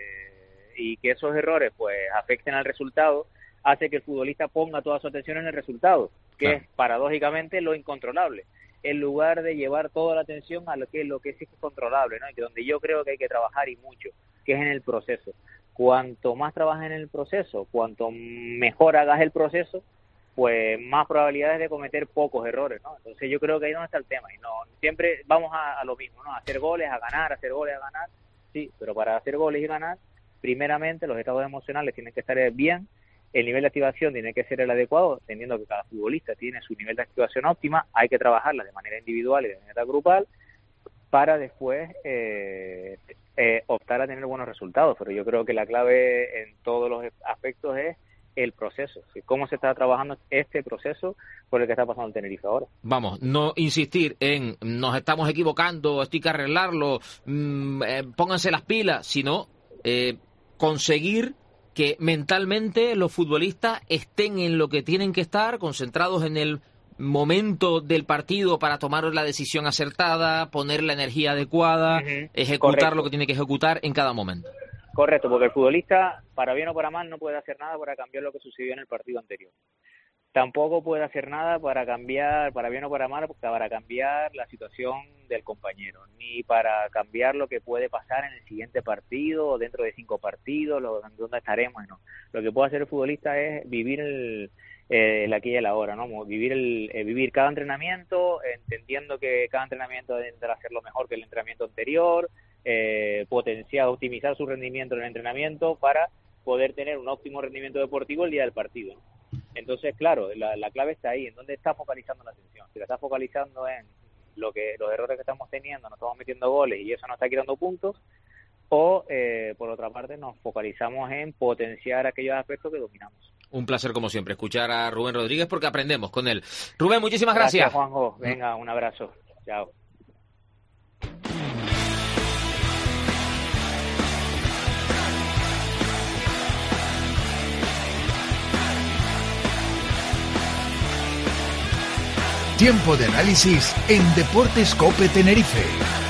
S: eh, y que esos errores pues afecten al resultado hace que el futbolista ponga toda su atención en el resultado, que claro. es paradójicamente lo incontrolable, en lugar de llevar toda la atención a lo que lo que sí es controlable, ¿no? Y que donde yo creo que hay que trabajar y mucho, que es en el proceso. Cuanto más trabajes en el proceso, cuanto mejor hagas el proceso, pues más probabilidades de cometer pocos errores, ¿no? Entonces yo creo que ahí es donde está el tema, y no siempre vamos a, a lo mismo, ¿no? A hacer goles, a ganar, a hacer goles, a ganar, sí, pero para hacer goles y ganar, primeramente los estados emocionales tienen que estar bien, el nivel de activación tiene que ser el adecuado, entendiendo que cada futbolista tiene su nivel de activación óptima, hay que trabajarla de manera individual y de manera grupal para después eh, eh, optar a tener buenos resultados. Pero yo creo que la clave en todos los aspectos es el proceso, cómo se está trabajando este proceso por el que está pasando el Tenerife ahora.
C: Vamos, no insistir en nos estamos equivocando, esto hay que arreglarlo, mmm, eh, pónganse las pilas, sino eh, conseguir que mentalmente los futbolistas estén en lo que tienen que estar, concentrados en el momento del partido para tomar la decisión acertada, poner la energía adecuada, uh-huh. ejecutar Correcto. Lo que tiene que ejecutar en cada momento.
S: Correcto, porque el futbolista, para bien o para mal, no puede hacer nada para cambiar lo que sucedió en el partido anterior. Tampoco puede hacer nada para cambiar, para bien o para mal, para cambiar la situación del compañero, ni para cambiar lo que puede pasar en el siguiente partido o dentro de cinco partidos, lo, donde estaremos. ¿no? Lo que puede hacer el futbolista es vivir el, eh, el aquí y el ahora, ¿no? Vivir, el, eh, vivir cada entrenamiento, entendiendo que cada entrenamiento debe hacerlo mejor que el entrenamiento anterior, eh, potenciar, optimizar su rendimiento en el entrenamiento para poder tener un óptimo rendimiento deportivo el día del partido, ¿no? Entonces, claro, la, la clave está ahí, en dónde está focalizando la atención. Si la está focalizando en lo que los errores que estamos teniendo, nos estamos metiendo goles y eso nos está quitando puntos, o eh, por otra parte nos focalizamos en potenciar aquellos aspectos que dominamos.
C: Un placer como siempre escuchar a Rubén Rodríguez porque aprendemos con él. Rubén, muchísimas gracias.
S: Gracias, Juanjo. Venga, un abrazo. Chao.
A: Tiempo de análisis en Deportes COPE Tenerife.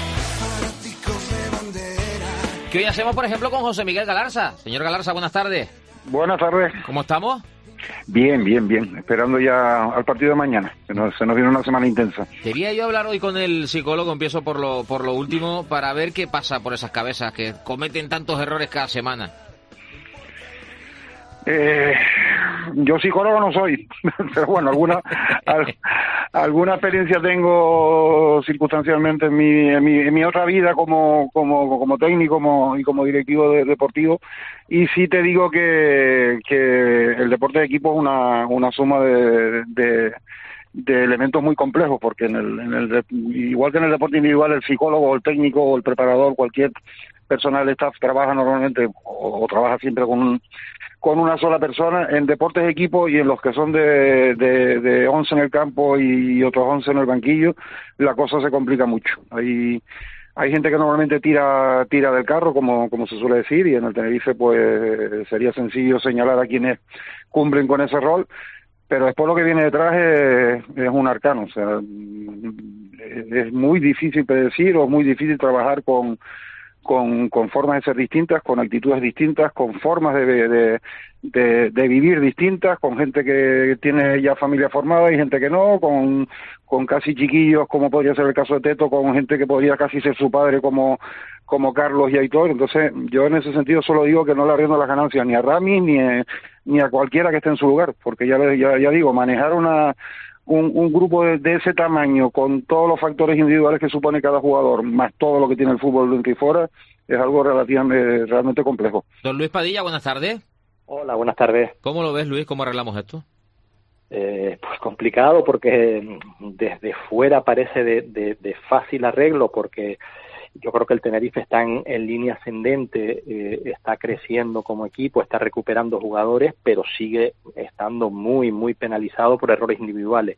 C: ¿Qué hoy hacemos, por ejemplo, con José Miguel Galarza? Señor Galarza, buenas tardes.
T: Buenas tardes.
C: ¿Cómo estamos?
T: Bien, bien, bien. Esperando ya al partido de mañana. Se nos, se nos viene una semana intensa.
C: Quería yo hablar hoy con el psicólogo, empiezo por lo, por lo último, para ver qué pasa por esas cabezas que cometen tantos errores cada semana.
T: Eh, yo psicólogo no soy, pero bueno, alguna al, alguna experiencia tengo circunstancialmente en mi, en mi, en mi otra vida como, como, como técnico como, y como directivo de, deportivo, y sí te digo que, que el deporte de equipo es una, una suma de, de, de elementos muy complejos, porque en el, en el, igual que en el deporte individual, el psicólogo o el técnico o el preparador, cualquier persona del staff trabaja normalmente o, o trabaja siempre con un con una sola persona. En deportes de equipo y en los que son de, de, de once en el campo y otros once en el banquillo, la cosa se complica mucho. Hay hay gente que normalmente tira tira del carro, como como se suele decir, y en el Tenerife pues sería sencillo señalar a quienes cumplen con ese rol, pero después lo que viene detrás es, es un arcano. O sea, es muy difícil predecir o muy difícil trabajar con Con, con formas de ser distintas, con actitudes distintas, con formas de, de, de, de vivir distintas, con gente que tiene ya familia formada y gente que no, con, con casi chiquillos, como podría ser el caso de Teto, con gente que podría casi ser su padre, como, como Carlos y Aitor. Entonces, yo en ese sentido solo digo que no le arriendo las ganancias ni a Rami ni a, ni a cualquiera que esté en su lugar, porque ya, ya, ya digo, manejar una... Un, un grupo de, de ese tamaño, con todos los factores individuales que supone cada jugador, más todo lo que tiene el fútbol dentro y fuera, es algo relativamente realmente complejo.
C: Don Luis Padilla, buenas tardes.
U: Hola, buenas tardes.
C: ¿Cómo lo ves, Luis? ¿Cómo arreglamos esto?
U: Eh, pues complicado, porque desde fuera parece de, de, de fácil arreglo, porque yo creo que el Tenerife está en, en línea ascendente, eh, está creciendo como equipo, está recuperando jugadores, pero sigue estando muy, muy penalizado por errores individuales.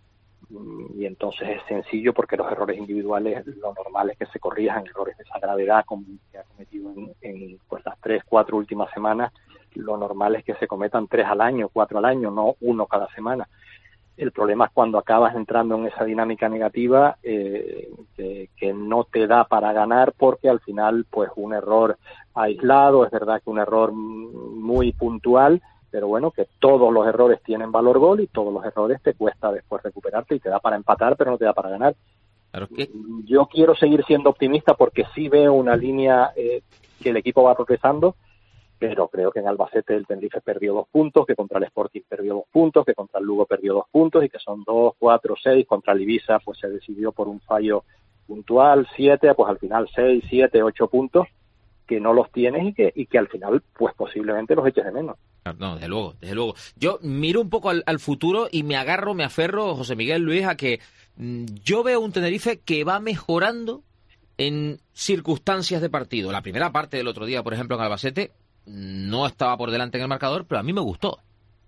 U: Y entonces es sencillo, porque los errores individuales, lo normal es que se corrijan, errores de esa gravedad como que ha cometido en, en pues las tres, cuatro últimas semanas, lo normal es que se cometan tres al año, cuatro al año, no uno cada semana. El problema es cuando acabas entrando en esa dinámica negativa eh, que, que no te da para ganar, porque al final pues un error aislado, es verdad que un error muy puntual, pero bueno, que todos los errores tienen valor gol y todos los errores te cuesta después recuperarte y te da para empatar, pero no te da para ganar.
C: Claro que...
U: Yo quiero seguir siendo optimista porque sí veo una línea eh, que el equipo va progresando, pero creo que en Albacete el Tenerife perdió dos puntos, que contra el Sporting perdió dos puntos, que contra el Lugo perdió dos puntos y que son dos, cuatro, seis. Contra el Ibiza pues se decidió por un fallo puntual, siete, pues al final seis, siete, ocho puntos que no los tienes y que y que al final pues posiblemente los eches de menos.
C: No, desde luego, desde luego. Yo miro un poco al, al futuro y me agarro, me aferro, José Miguel, Luis, a que mmm, yo veo un Tenerife que va mejorando en circunstancias de partido. La primera parte del otro día, por ejemplo, en Albacete, no estaba por delante en el marcador, pero a mí me gustó.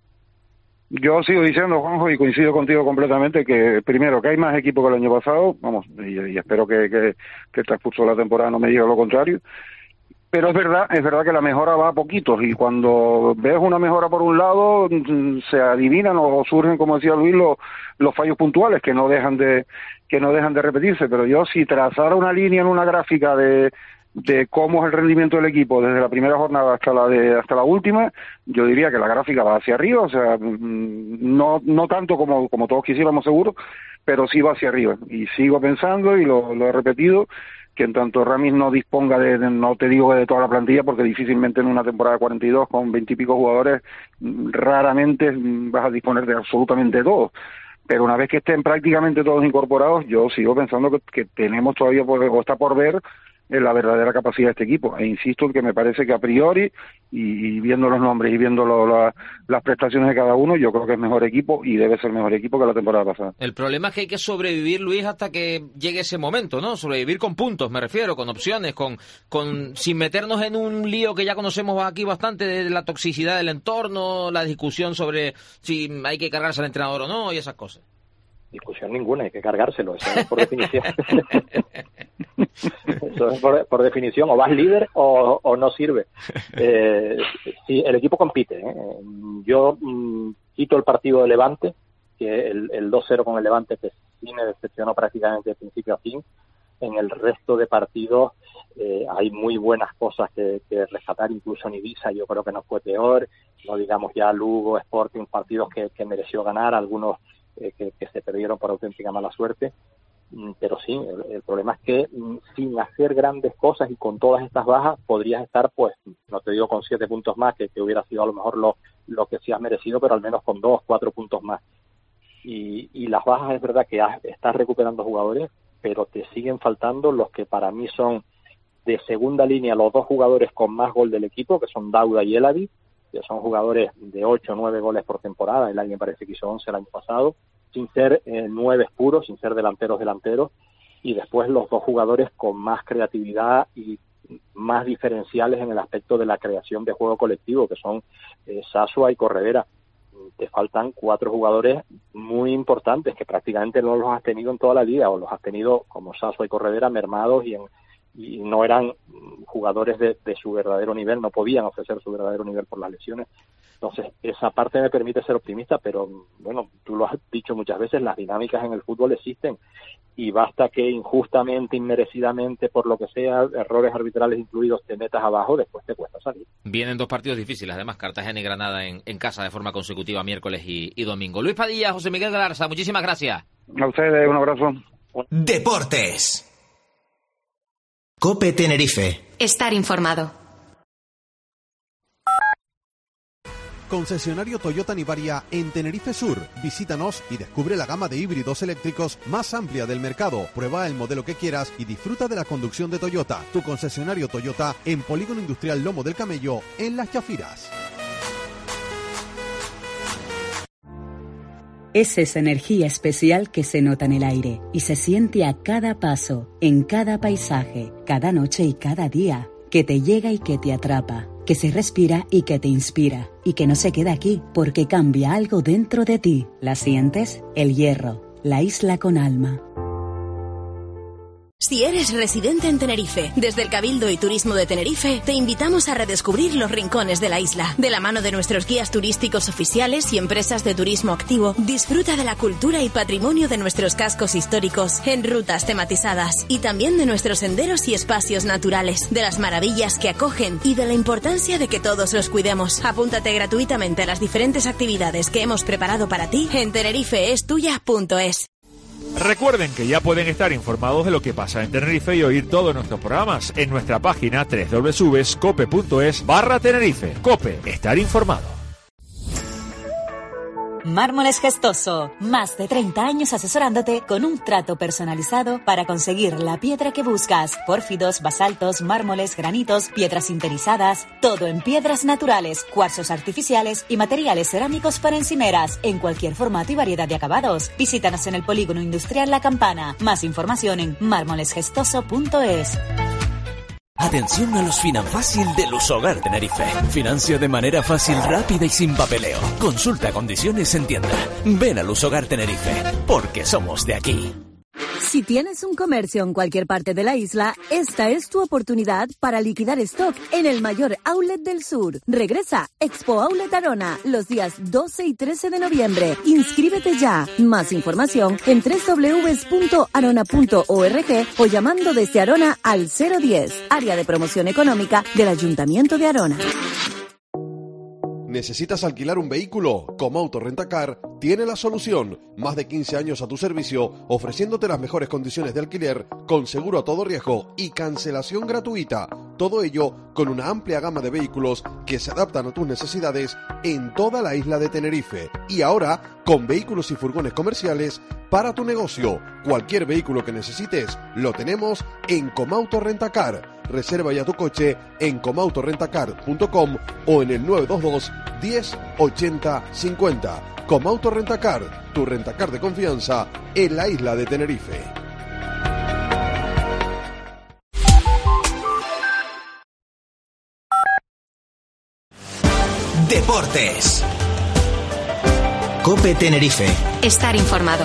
T: Yo sigo diciendo, Juanjo, y coincido contigo completamente, que primero, que hay más equipo que el año pasado, vamos, y, y espero que, que, que el transcurso de la temporada no me diga lo contrario, pero es verdad, es verdad que la mejora va a poquitos, y cuando ves una mejora por un lado, se adivinan o surgen, como decía Luis, los, los fallos puntuales que no dejan de, que no dejan de repetirse, pero yo si trazara una línea en una gráfica de de cómo es el rendimiento del equipo desde la primera jornada hasta la de hasta la última, yo diría que la gráfica va hacia arriba, o sea, no no tanto como como todos quisiéramos seguro, pero sí va hacia arriba, y sigo pensando, y lo, lo he repetido, que en tanto Ramis no disponga de, de, no te digo de toda la plantilla, porque difícilmente en una temporada de cuarenta y dos con veintipico jugadores raramente vas a disponer de absolutamente todo, pero una vez que estén prácticamente todos incorporados, yo sigo pensando que, que tenemos todavía por, o está por ver en la verdadera capacidad de este equipo, e insisto en que me parece que a priori, y, y viendo los nombres y viendo lo, la, las prestaciones de cada uno, yo creo que es mejor equipo y debe ser mejor equipo que la temporada pasada.
C: El problema es que hay que sobrevivir, Luis, hasta que llegue ese momento, ¿no? Sobrevivir con puntos, me refiero, con opciones, con, con sin meternos en un lío que ya conocemos aquí bastante, de la toxicidad del entorno, la discusión sobre si hay que cargarse al entrenador o no, y esas cosas.
U: Discusión ninguna, hay que cargárselo, eso es por definición. Eso es por, por definición, o vas líder o, o no sirve. Eh, sí, el equipo compite, ¿eh? Yo mm, quito el partido de Levante, que el, el dos cero con el Levante, que sí me decepcionó prácticamente de principio a fin. En el resto de partidos eh, hay muy buenas cosas que, que rescatar, incluso en Ibiza yo creo que no fue peor, no digamos ya Lugo, Sporting, partidos que, que mereció ganar, algunos eh, que, que se perdieron por auténtica mala suerte. Pero sí, el, el problema es que sin hacer grandes cosas y con todas estas bajas podrías estar, pues, no te digo con siete puntos más, que, que hubiera sido a lo mejor lo, lo que sí has merecido, pero al menos con dos, cuatro puntos más. Y, y las bajas es verdad que has, estás recuperando jugadores, pero te siguen faltando los que para mí son de segunda línea, los dos jugadores con más gol del equipo, que son Dauda y Elavi, que son jugadores de ocho o nueve goles por temporada. El año parece que hizo once el año pasado, sin ser eh, nueve puros, sin ser delanteros delanteros, y después los dos jugadores con más creatividad y más diferenciales en el aspecto de la creación de juego colectivo, que son eh, Sasua y Corredera. Te faltan cuatro jugadores muy importantes que prácticamente no los has tenido en toda la liga, o los has tenido como Sasua y Corredera mermados y en y no eran jugadores de, de su verdadero nivel, no podían ofrecer su verdadero nivel por las lesiones. Entonces, esa parte me permite ser optimista, pero bueno, tú lo has dicho muchas veces, las dinámicas en el fútbol existen y basta que injustamente, inmerecidamente, por lo que sea, errores arbitrales incluidos, te metas abajo, después te cuesta salir.
C: Vienen dos partidos difíciles, además, Cartagena y Granada en, en casa de forma consecutiva, miércoles y, y domingo. Luis Padilla, José Miguel Galarza, muchísimas gracias.
T: A ustedes, un abrazo.
Q: Deportes. COPE Tenerife.
B: Estar informado.
H: Concesionario Toyota Nivaria en Tenerife Sur. Visítanos y descubre la gama de híbridos eléctricos más amplia del mercado. Prueba el modelo que quieras y disfruta de la conducción de Toyota. Tu concesionario Toyota en Polígono Industrial Lomo del Camello, en Las Chafiras.
M: Es esa energía especial que se nota en el aire y se siente a cada paso, en cada paisaje, cada noche y cada día, que te llega y que te atrapa, que se respira y que te inspira, y que no se queda aquí porque cambia algo dentro de ti. ¿La sientes? El Hierro, la isla con alma.
O: Si eres residente en Tenerife, desde el Cabildo y Turismo de Tenerife, te invitamos a redescubrir los rincones de la isla. De la mano de nuestros guías turísticos oficiales y empresas de turismo activo, disfruta de la cultura y patrimonio de nuestros cascos históricos en rutas tematizadas y también de nuestros senderos y espacios naturales, de las maravillas que acogen y de la importancia de que todos los cuidemos. Apúntate gratuitamente a las diferentes actividades que hemos preparado para ti en tenerifeestuya punto es.
L: Recuerden que ya pueden estar informados de lo que pasa en Tenerife y oír todos nuestros programas en nuestra página doble u doble u doble u punto cope punto es barra Tenerife. Cope, estar informado.
M: Mármoles Gestoso, más de treinta años asesorándote con un trato personalizado para conseguir la piedra que buscas. Pórfidos, basaltos, mármoles, granitos, piedras sinterizadas, todo en piedras naturales, cuarzos artificiales y materiales cerámicos para encimeras, en cualquier formato y variedad de acabados. Visítanos en el Polígono Industrial La Campana. Más información en mármoles gestoso punto es.
F: Atención a los Finanfácil de Lusogar Tenerife. Financia de manera fácil, rápida y sin papeleo. Consulta condiciones en tienda. Ven a Lusogar Tenerife, porque somos de aquí.
V: Si tienes un comercio en cualquier parte de la isla, esta es tu oportunidad para liquidar stock en el mayor outlet del sur. Regresa Expo Outlet Arona los días doce y trece de noviembre. Inscríbete ya. Más información en doble u doble u doble u punto arona punto org o llamando desde Arona al cero diez, Área de Promoción Económica del Ayuntamiento de Arona.
H: ¿Necesitas alquilar un vehículo? Comauto Rentacar tiene la solución. Más de quince años a tu servicio, ofreciéndote las mejores condiciones de alquiler, con seguro a todo riesgo y cancelación gratuita. Todo ello con una amplia gama de vehículos que se adaptan a tus necesidades en toda la isla de Tenerife. Y ahora, con vehículos y furgones comerciales para tu negocio. Cualquier vehículo que necesites, lo tenemos en Comauto Rentacar. Reserva ya tu coche en comauto rentacar punto com o en el nueve dos dos, diez, ochenta, cincuenta. Comauto Rentacar, tu rentacar de confianza en la isla de Tenerife.
Q: Deportes. Cope Tenerife.
B: Estar informado.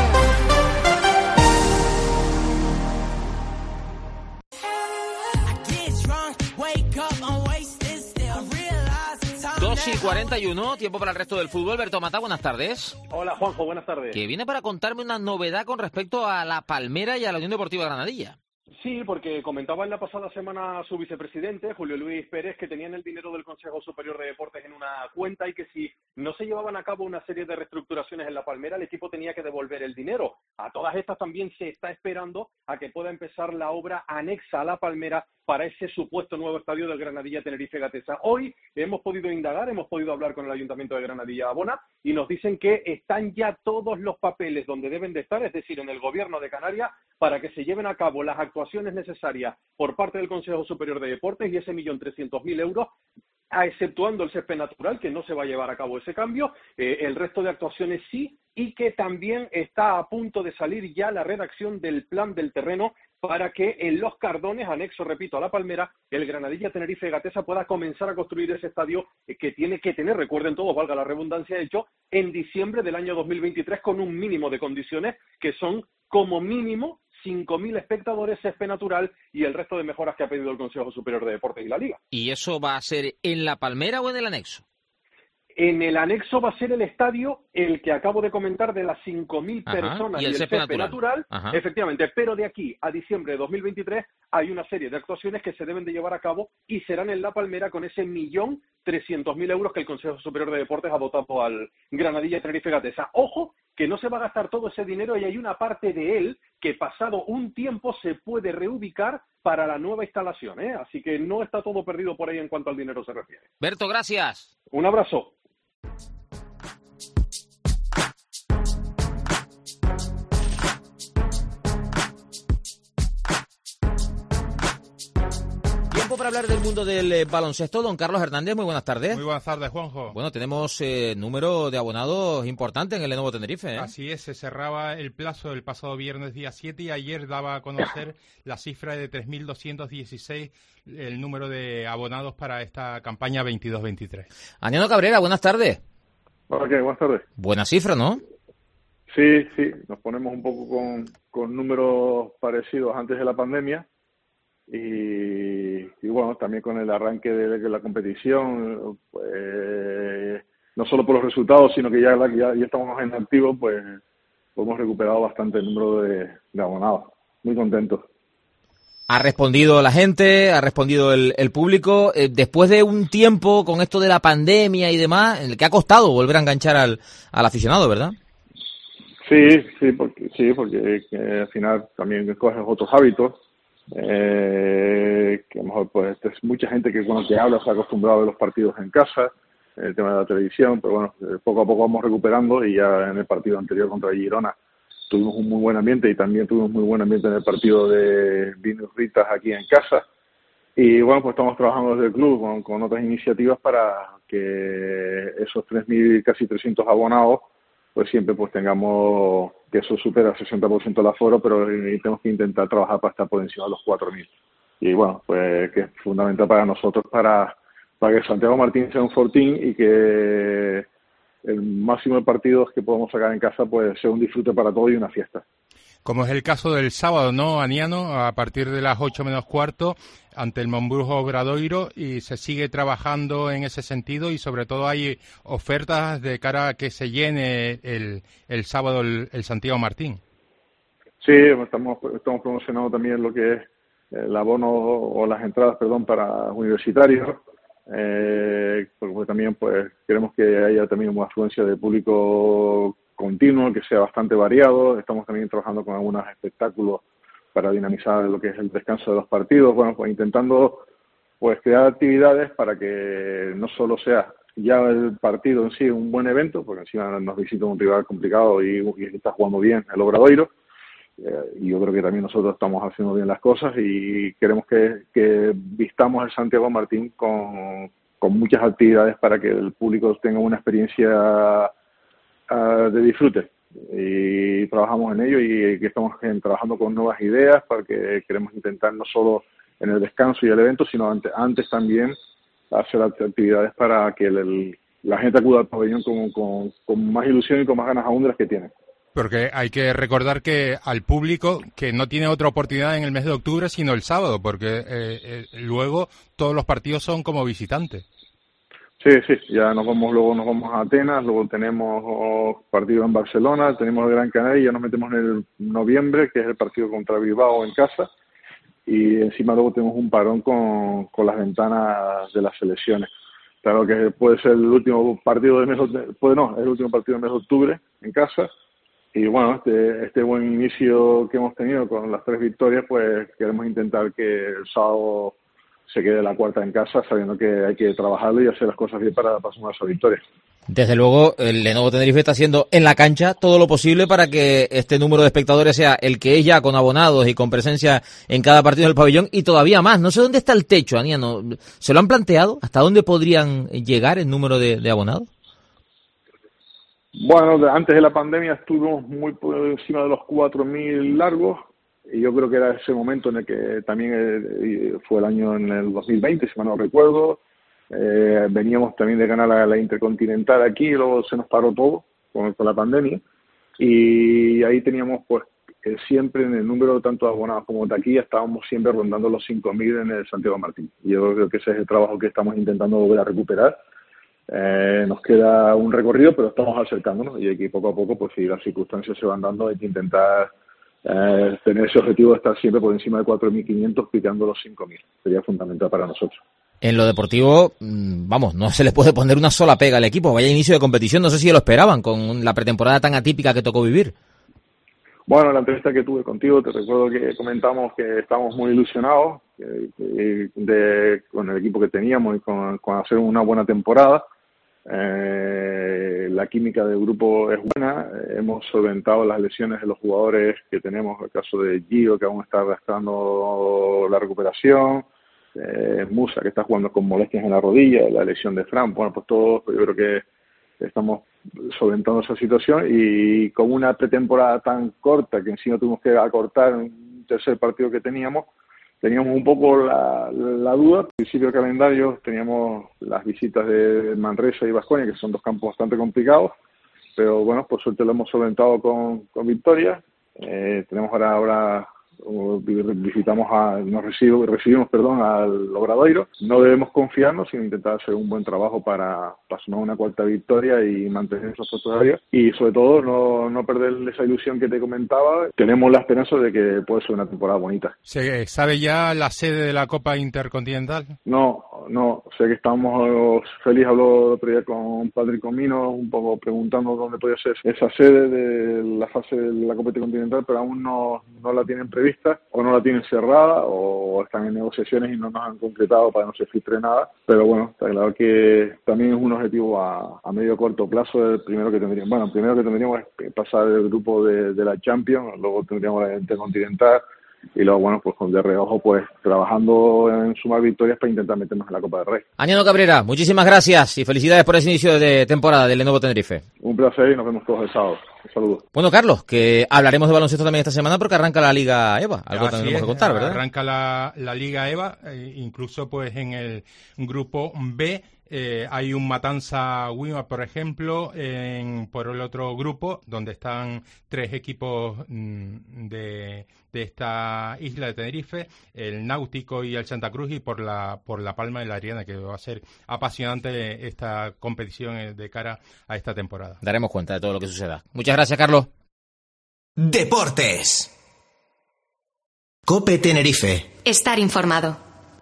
C: dos y cuarenta y uno, tiempo para el resto del fútbol. Berto Mata, buenas tardes.
W: Hola Juanjo, buenas tardes.
C: Que viene para contarme una novedad con respecto a la Palmera y a la Unión Deportiva Granadilla.
W: Sí, porque comentaba en la pasada semana su vicepresidente, Julio Luis Pérez, que tenían el dinero del Consejo Superior de Deportes en una cuenta y que si no se llevaban a cabo una serie de reestructuraciones en la Palmera, el equipo tenía que devolver el dinero. A todas estas también se está esperando a que pueda empezar la obra anexa a la Palmera para ese supuesto nuevo estadio del Granadilla Tenerife Gatesa. Hoy hemos podido indagar, hemos podido hablar con el Ayuntamiento de Granadilla Abona y nos dicen que están ya todos los papeles donde deben de estar, es decir, en el Gobierno de Canarias, para que se lleven a cabo las actuaciones necesarias por parte del Consejo Superior de Deportes y ese millón trescientos mil euros, a exceptuando el césped natural, que no se va a llevar a cabo ese cambio, eh, el resto de actuaciones sí, y que también está a punto de salir ya la redacción del plan del terreno para que en Los Cardones, anexo, repito, a la Palmera, el Granadilla Tenerife Gatesa pueda comenzar a construir ese estadio que tiene que tener, recuerden todos, valga la redundancia, hecho en diciembre del año dos mil veintitrés con un mínimo de condiciones que son como mínimo cinco mil espectadores, césped natural y el resto de mejoras que ha pedido el Consejo Superior de Deportes y la Liga.
C: ¿Y eso va a ser en la Palmera o en el anexo?
W: En el anexo va a ser el estadio, el que acabo de comentar, de las cinco mil personas
C: y el,
W: y el
C: césped
W: césped
C: natural,
W: natural efectivamente, pero de aquí a diciembre de dos mil veintitrés hay una serie de actuaciones que se deben de llevar a cabo y serán en La Palmera con ese millón trescientos mil euros que el Consejo Superior de Deportes ha dotado al Granadilla Tenerife Gatesa. Ojo, que no se va a gastar todo ese dinero y hay una parte de él que pasado un tiempo se puede reubicar para la nueva instalación, ¿eh? Así que no está todo perdido por ahí en cuanto al dinero se refiere.
C: Berto, gracias.
W: Un abrazo.
C: Tiempo para hablar del mundo del eh, baloncesto. Don Carlos Hernández, muy buenas tardes.
X: Muy buenas tardes, Juanjo.
C: Bueno, tenemos eh, número de abonados importante en el Lenovo Tenerife, ¿eh?
X: Así es, se cerraba el plazo del pasado viernes día siete y ayer daba a conocer la cifra de tres mil doscientos dieciséis, el número de abonados para esta campaña veintidós veintitrés.
C: Aniano Cabrera, buenas tardes.
Y: Hola, ¿qué? Buenas tardes.
C: Buena cifra, ¿no?
D: Sí, sí, nos ponemos un poco con, con números parecidos antes de la pandemia y, y bueno, también con el arranque de la competición, pues no solo por los resultados, sino que ya, ya, ya estamos en activo, pues, pues hemos recuperado bastante el número de, de abonados. Muy contentos.
C: Ha respondido la gente, ha respondido el, el público. Eh, después de un tiempo con esto de la pandemia y demás, el que ha costado volver a enganchar al, al aficionado, ¿verdad?
D: Sí, sí, porque sí, porque eh, al final también coges otros hábitos. Eh, que a lo mejor pues es mucha gente que cuando te habla se ha acostumbrado a ver los partidos en casa, el tema de la televisión, pero bueno, eh, poco a poco vamos recuperando y ya en el partido anterior contra Girona tuvimos un muy buen ambiente y también tuvimos muy buen ambiente en el partido de Vinos Ritas aquí en casa. Y bueno, pues estamos trabajando desde el club con, con otras iniciativas para que esos tres mil, casi trescientos abonados, pues siempre pues tengamos que eso supera el sesenta por ciento del aforo, pero tenemos que intentar trabajar para estar por encima de los cuatro mil. Y bueno, pues que es fundamental para nosotros para, para que Santiago Martín sea un fortín y que el máximo de partidos que podamos sacar en casa pues sea un disfrute para todos y una fiesta.
X: Como es el caso del sábado, ¿no, Aniano? A partir de las ocho menos cuarto, ante el Momburgo Obradoiro, y se sigue trabajando en ese sentido y sobre todo hay ofertas de cara a que se llene el, el sábado el, el Santiago Martín.
D: Sí, estamos, estamos promocionando también lo que es el abono o las entradas, perdón, para universitarios. Eh, porque también pues queremos que haya también una afluencia de público continuo, que sea bastante variado. Estamos también trabajando con algunos espectáculos para dinamizar lo que es el descanso de los partidos, bueno, pues intentando pues crear actividades para que no solo sea ya el partido en sí un buen evento, porque encima nos visita un rival complicado y, y está jugando bien el Obradoiro, eh, y yo creo que también nosotros estamos haciendo bien las cosas y queremos que, que vistamos el Santiago Martín con, con muchas actividades para que el público tenga una experiencia uh, de disfrute. Y trabajamos en ello y que estamos trabajando con nuevas ideas para que queremos intentar no solo en el descanso y el evento, sino antes, antes también hacer actividades para que el, el, la gente acuda al pabellón con, con, con más ilusión y con más ganas aún de las que tiene.
X: Porque hay que recordar que al público que no tiene otra oportunidad en el mes de octubre sino el sábado, porque eh, eh, luego todos los partidos son como visitantes.
D: Sí, sí, ya nos vamos, luego nos vamos a Atenas, luego tenemos partido en Barcelona, tenemos el Gran Canaria y ya nos metemos en el noviembre, que es el partido contra Bilbao en casa, y encima luego tenemos un parón con, con las ventanas de las selecciones. Claro que puede ser el último partido del mes, de, puede no, el último partido del mes de octubre en casa, y bueno, este, este buen inicio que hemos tenido con las tres victorias, pues queremos intentar que el sábado se quede la cuarta en casa, sabiendo que hay que trabajarlo y hacer las cosas bien para, para sumar esa victoria.
C: Desde luego, el Lenovo Tenerife está haciendo en la cancha todo lo posible para que este número de espectadores sea el que es ya, con abonados y con presencia en cada partido del pabellón, y todavía más. No sé dónde está el techo, Aniano. ¿Se lo han planteado? ¿Hasta dónde podrían llegar el número de, de abonados?
D: Bueno, antes de la pandemia estuvimos muy por encima de los cuatro mil largos, y yo creo que era ese momento en el que también eh, fue el año en el dos mil veinte, si mal no recuerdo. Eh, veníamos también de ganar la, la Intercontinental aquí, y luego se nos paró todo con, con la pandemia, y ahí teníamos pues eh, siempre en el número tanto de abonados como de taquilla estábamos siempre rondando los cinco mil en el Santiago Martín. Y yo creo que ese es el trabajo que estamos intentando volver a recuperar. Eh, nos queda un recorrido, pero estamos acercándonos, y aquí poco a poco, pues si las circunstancias se van dando, hay que intentar eh, tener ese objetivo de estar siempre por encima de cuatro mil quinientos, picando los cinco mil. Sería fundamental para nosotros.
C: En lo deportivo, vamos, no se le puede poner una sola pega al equipo. Vaya inicio de competición, no sé si lo esperaban con la pretemporada tan atípica que tocó vivir.
D: Bueno, en la entrevista que tuve contigo, te recuerdo que comentamos que estábamos muy ilusionados que, que de, con el equipo que teníamos y con, con hacer una buena temporada. Eh, la química del grupo es buena, hemos solventado las lesiones de los jugadores que tenemos, el caso de Gio, que aún está arrastrando la recuperación, eh, Musa, que está jugando con molestias en la rodilla, la lesión de Fran. Bueno, pues todos, yo creo que estamos solventando esa situación, y con una pretemporada tan corta que encima tuvimos que acortar un tercer partido que teníamos, teníamos un poco la, la duda. Al principio del calendario teníamos las visitas de Manresa y Baskonia, que son dos campos bastante complicados, pero bueno, por suerte lo hemos solventado con, con victoria. Eh, tenemos ahora, ahora visitamos a, nos recibimos, recibimos perdón, al Obradoiro. No debemos confiarnos, sino intentar hacer un buen trabajo para, para sumar una cuarta victoria y mantener esos puestos arriba. Y sobre todo, no, no perder esa ilusión que te comentaba. Tenemos la esperanza de que puede ser una temporada bonita.
X: ¿Se sabe ya la sede de la Copa Intercontinental?
D: No, no. Sé que estamos, Félix habló el otro día con Patrick Comino, un poco preguntando dónde podía ser esa sede de la fase de la Copa Intercontinental, pero aún no, no la tienen prevista, o no la tienen cerrada, o están en negociaciones y no nos han concretado para que no se filtre nada. Pero bueno, está claro que también es un objetivo a, a medio corto plazo. El primero que tendríamos, bueno, el primero que tendríamos es pasar el grupo de, de la Champions, luego tendríamos la Intercontinental, y luego, bueno, pues con de reojo, pues trabajando en sumar victorias para intentar meternos en la Copa del Rey.
C: Aniano Cabrera, muchísimas gracias y felicidades por ese inicio de temporada del Lenovo Tenerife.
D: Un placer y nos vemos todos el sábado. Un saludo.
C: Bueno, Carlos, que hablaremos de baloncesto también esta semana porque arranca la Liga EVA. Algo Así también tenemos que contar, ¿verdad?
X: Arranca la, la Liga EVA, eh, incluso pues en el grupo B. Eh, hay un Matanza Wima, por ejemplo, en, por el otro grupo, donde están tres equipos mm, de, de esta isla de Tenerife, el Náutico y el Santa Cruz, y por la por la Palma de la Ariana, que va a ser apasionante esta competición de cara a esta temporada.
C: Daremos cuenta de todo lo que suceda. Muchas gracias, Carlos.
G: Deportes. COPE Tenerife.
B: Estar informado.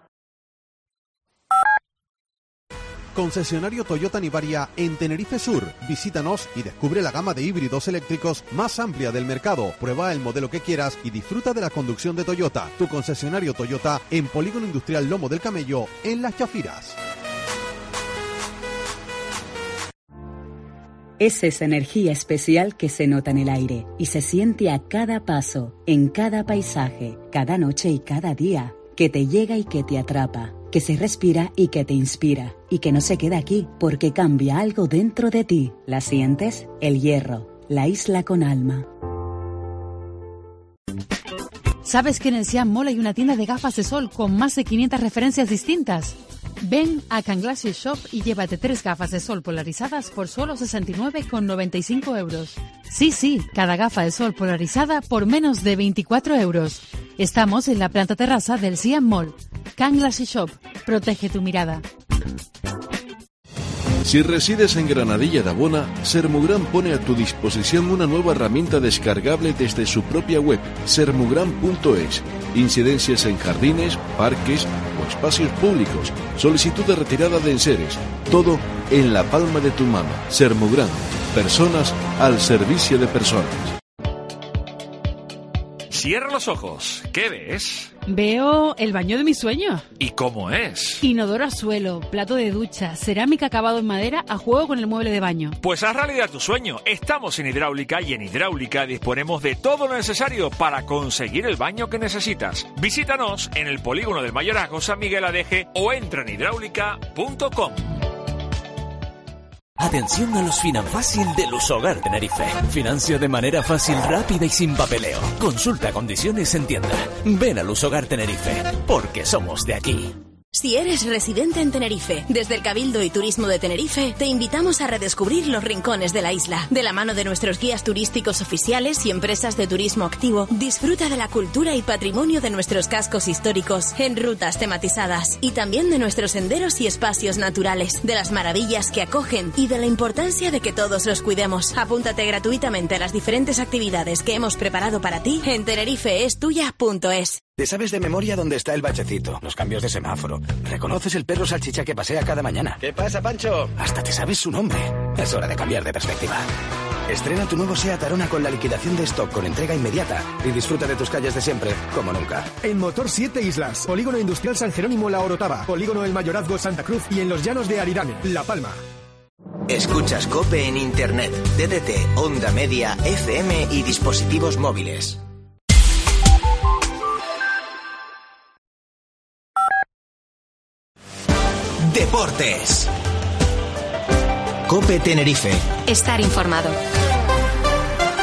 H: Concesionario Toyota Nivaria en Tenerife Sur. Visítanos y descubre la gama de híbridos eléctricos más amplia del mercado. Prueba el modelo que quieras y disfruta de la conducción de Toyota. Tu concesionario Toyota en Polígono Industrial Lomo del Camello, en Las Chafiras.
M: Es esa energía especial que se nota en el aire y se siente a cada paso, en cada paisaje, cada noche y cada día, que te llega y que te atrapa, que se respira y que te inspira, y que no se queda aquí, porque cambia algo dentro de ti. ¿La sientes? El Hierro, la isla con alma.
I: ¿Sabes que en el Siam Mall hay una tienda de gafas de sol con más de quinientas referencias distintas? Ven a Can Glasses Shop y llévate tres gafas de sol polarizadas por solo sesenta y nueve con noventa y cinco euros. Sí, sí, cada gafa de sol polarizada por menos de veinticuatro euros. Estamos en la planta terraza del Siam Mall. Can Glasses Shop, protege tu mirada.
J: Si resides en Granadilla de Abona, Sermugran pone a tu disposición una nueva herramienta descargable desde su propia web, sermugran punto es. Incidencias en jardines, parques o espacios públicos, solicitud de retirada de enseres, todo en la palma de tu mano. Sermugran, personas al servicio de personas.
L: Cierra los ojos. ¿Qué ves?
I: Veo el baño de mi sueño.
L: ¿Y cómo es?
I: Inodoro a suelo, plato de ducha, cerámica acabado en madera a juego con el mueble de baño.
L: Pues haz realidad tu sueño. Estamos en Hidráulica y en Hidráulica disponemos de todo lo necesario para conseguir el baño que necesitas. Visítanos en el polígono del Mayorazgo San Miguel Adeje o entra en hidráulica punto com.
F: Atención a los Finanfácil de Lusogar Tenerife. Financia de manera fácil, rápida y sin papeleo. Consulta condiciones en tienda. Ven a Lusogar Tenerife, porque somos de aquí.
O: Si eres residente en Tenerife, desde el Cabildo y Turismo de Tenerife, te invitamos a redescubrir los rincones de la isla. De la mano de nuestros guías turísticos oficiales y empresas de turismo activo, disfruta de la cultura y patrimonio de nuestros cascos históricos en rutas tematizadas y también de nuestros senderos y espacios naturales, de las maravillas que acogen y de la importancia de que todos los cuidemos. Apúntate gratuitamente a las diferentes actividades que hemos preparado para ti en tenerifeestuya punto es.
G: Te sabes de memoria dónde está el bachecito, los cambios de semáforo. Reconoces el perro salchicha que pasea cada mañana. ¿Qué pasa, Pancho? Hasta te sabes su nombre. Es hora de cambiar de perspectiva. Estrena tu nuevo SEAT Arona con la liquidación de stock con entrega inmediata y disfruta de tus calles de siempre, como nunca.
K: En Motor siete Islas, Polígono Industrial San Jerónimo La Orotava, Polígono El Mayorazgo Santa Cruz y en los llanos de Aridane, La Palma.
G: Escuchas COPE en Internet, D D T, Onda Media, F M y dispositivos móviles. Deportes. COPE Tenerife.
B: Estar informado.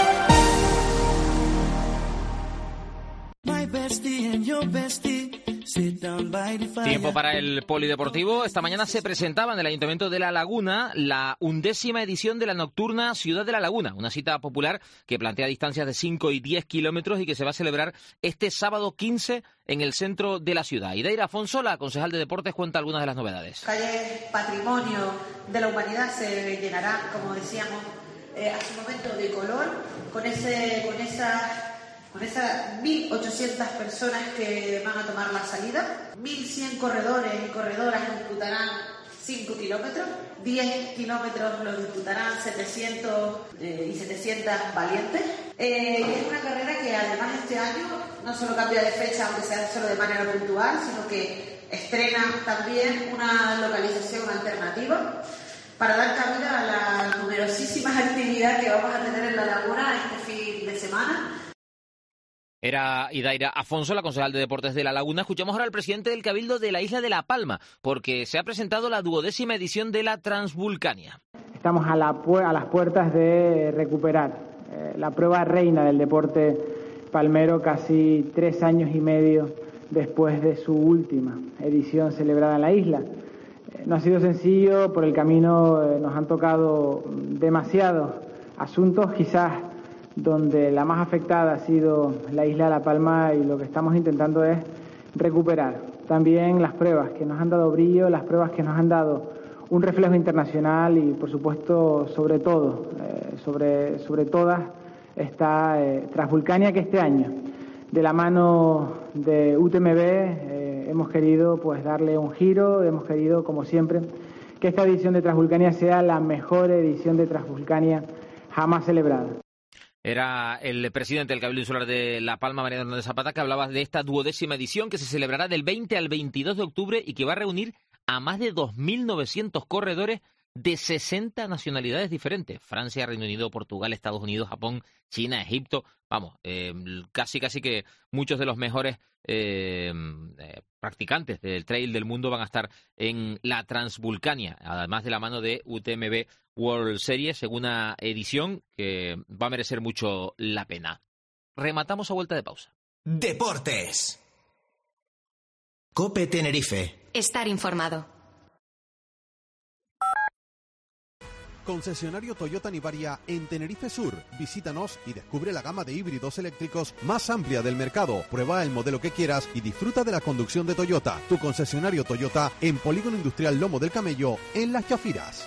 Y: My bestie and your bestie
C: Tiempo para el polideportivo. Esta mañana se presentaba en el Ayuntamiento de La Laguna la undécima edición de la nocturna Ciudad de La Laguna, una cita popular que plantea distancias de cinco y diez kilómetros y que se va a celebrar este sábado quince en el centro de la ciudad. Idaira Afonso, la concejal de Deportes, cuenta algunas de las novedades.
E: Calle Patrimonio de la Humanidad se llenará, como decíamos, eh, a su momento de color, con ese, con esa... con esas mil ochocientas personas que van a tomar la salida. mil cien corredores y corredoras disputarán cinco kilómetros, diez kilómetros los disputarán setecientos eh, y setecientas valientes. Eh, y es una carrera que además este año no solo cambia de fecha, aunque sea solo de manera puntual, sino que estrena también una localización alternativa para dar cabida a la numerosísima actividad que vamos a tener en La Laguna este fin de semana.
C: Era Idaira Afonso, la concejal de Deportes de La Laguna. Escuchamos ahora al presidente del Cabildo de la isla de La Palma, porque se ha presentado la duodécima edición de la Transvulcania.
N: Estamos a, la, a las puertas de recuperar eh, la prueba reina del deporte palmero, casi tres años y medio después de su última edición celebrada en la isla. Eh, no ha sido sencillo, por el camino eh, nos han tocado demasiados asuntos, quizás donde la más afectada ha sido la isla de La Palma, y lo que estamos intentando es recuperar también las pruebas que nos han dado brillo, las pruebas que nos han dado un reflejo internacional y, por supuesto, sobre todo, eh, sobre, sobre todas, está eh, Transvulcania, que este año, de la mano de U T M B, eh, hemos querido pues darle un giro, hemos querido, como siempre, que esta edición de Transvulcania sea la mejor edición de Transvulcania jamás celebrada.
C: Era el presidente del Cabildo Insular de La Palma, Mariano Hernández Zapata, que hablaba de esta duodécima edición que se celebrará del veinte al veintidós de octubre y que va a reunir a más de dos mil novecientos corredores de sesenta nacionalidades diferentes. Francia, Reino Unido, Portugal, Estados Unidos, Japón, China, Egipto. Vamos, eh, casi casi que muchos de los mejores eh, eh, practicantes del trail del mundo van a estar en la Transvulcania, además de la mano de U T M B World Series, segunda edición que va a merecer mucho la pena. Rematamos a vuelta de pausa.
P: Deportes. COPE Tenerife.
B: Estar informado.
H: Concesionario Toyota Nivaria en Tenerife Sur. Visítanos y descubre la gama de híbridos eléctricos más amplia del mercado. Prueba el modelo que quieras y disfruta de la conducción de Toyota. Tu concesionario Toyota en Polígono Industrial Lomo del Camello, en Las Chafiras.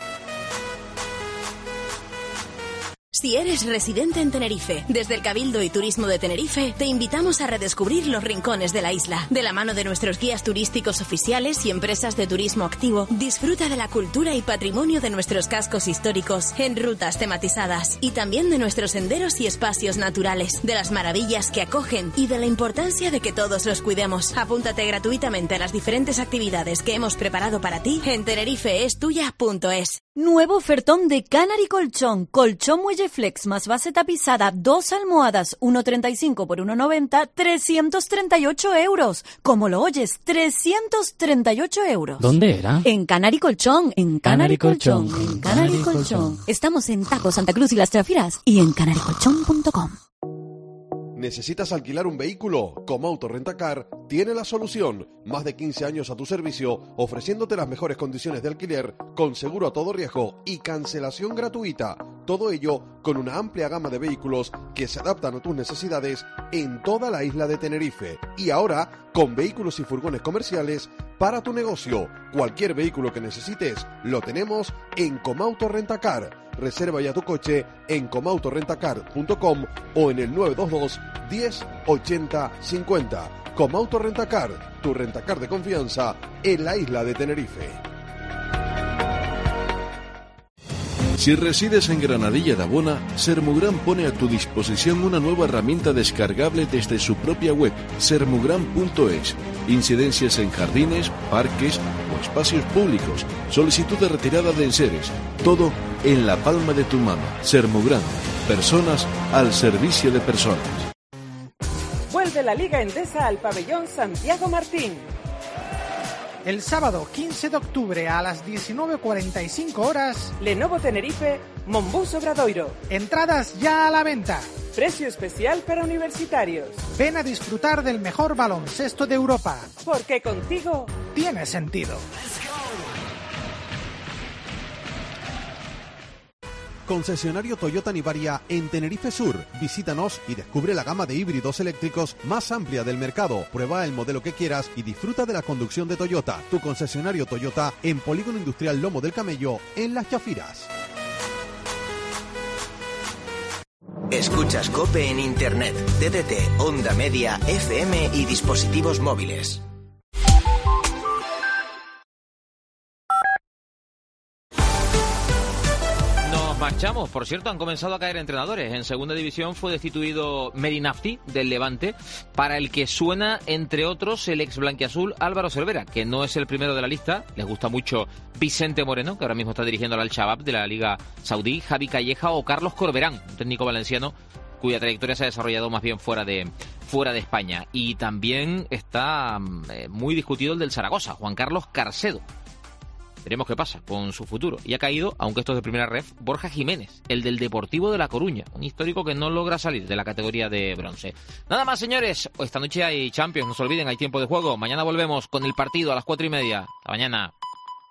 O: Si eres residente en Tenerife, desde el Cabildo y Turismo de Tenerife, te invitamos a redescubrir los rincones de la isla. De la mano de nuestros guías turísticos oficiales y empresas de turismo activo, disfruta de la cultura y patrimonio de nuestros cascos históricos en rutas tematizadas y también de nuestros senderos y espacios naturales, de las maravillas que acogen y de la importancia de que todos los cuidemos. Apúntate gratuitamente a las diferentes actividades que hemos preparado para ti en tenerifeestuya punto es.
V: Nuevo ofertón de Canary Colchón. Colchón Muelle Flex más base tapizada, dos almohadas, uno treinta y cinco por uno noventa, trescientos treinta y ocho euros. Como lo oyes, trescientos treinta y ocho euros.
R: ¿Dónde era?
V: En Canary Colchón, en Canary, Canary Colchón, Colchón, en Canary, Canary Colchón. Colchón. Estamos en Tajo, Santa Cruz y Las Chafiras y en canary colchón punto com.
H: ¿Necesitas alquilar un vehículo? Comauto Rentacar tiene la solución. Más de quince años a tu servicio, ofreciéndote las mejores condiciones de alquiler, con seguro a todo riesgo y cancelación gratuita. Todo ello con una amplia gama de vehículos que se adaptan a tus necesidades en toda la isla de Tenerife. Y ahora, con vehículos y furgones comerciales para tu negocio. Cualquier vehículo que necesites, lo tenemos en Comauto Rentacar. Reserva ya tu coche en comauto rentacar punto com o en el nueve dos dos, diez, ochenta, cincuenta. Comauto Rentacar, tu rentacar de confianza en la isla de Tenerife.
J: Si resides en Granadilla de Abona, Sermugran pone a tu disposición una nueva herramienta descargable desde su propia web, sermugran punto es. Incidencias en jardines, parques o espacios públicos, solicitud de retirada de enseres, todo en la palma de tu mano. Sermugran, personas al servicio de personas.
Y: Vuelve la Liga Endesa al pabellón Santiago Martín.
Z: El sábado quince de octubre a las diecinueve cuarenta y cinco horas,
Y: Lenovo Tenerife, Monbus Obradoiro.
Z: Entradas ya a la venta.
Y: Precio especial para universitarios.
Z: Ven a disfrutar del mejor baloncesto de Europa.
Y: Porque contigo
Z: tiene sentido.
H: Concesionario Toyota Nivaria en Tenerife Sur. Visítanos y descubre la gama de híbridos eléctricos más amplia del mercado. Prueba el modelo que quieras y disfruta de la conducción de Toyota. Tu concesionario Toyota en Polígono Industrial Lomo del Camello, en Las Chafiras.
P: Escuchas COPE en Internet, T D T, Onda Media, F M y dispositivos móviles.
C: Marchamos. Por cierto, han comenzado a caer entrenadores. En segunda división fue destituido Merinafti del Levante, para el que suena, entre otros, el ex blanquiazul Álvaro Cervera, que no es el primero de la lista. Les gusta mucho Vicente Moreno, que ahora mismo está dirigiendo al Al-Shabaab de la Liga Saudí, Javi Calleja o Carlos Corberán, un técnico valenciano cuya trayectoria se ha desarrollado más bien fuera de fuera de España. Y también está eh, muy discutido el del Zaragoza, Juan Carlos Carcedo. Veremos qué pasa con su futuro. Y ha caído, aunque esto es de primera ref, Borja Jiménez, el del Deportivo de La Coruña, un histórico que no logra salir de la categoría de bronce. Nada más, señores. Esta noche hay Champions, no se olviden, hay tiempo de juego. Mañana volvemos con el partido a las cuatro y media. Hasta mañana.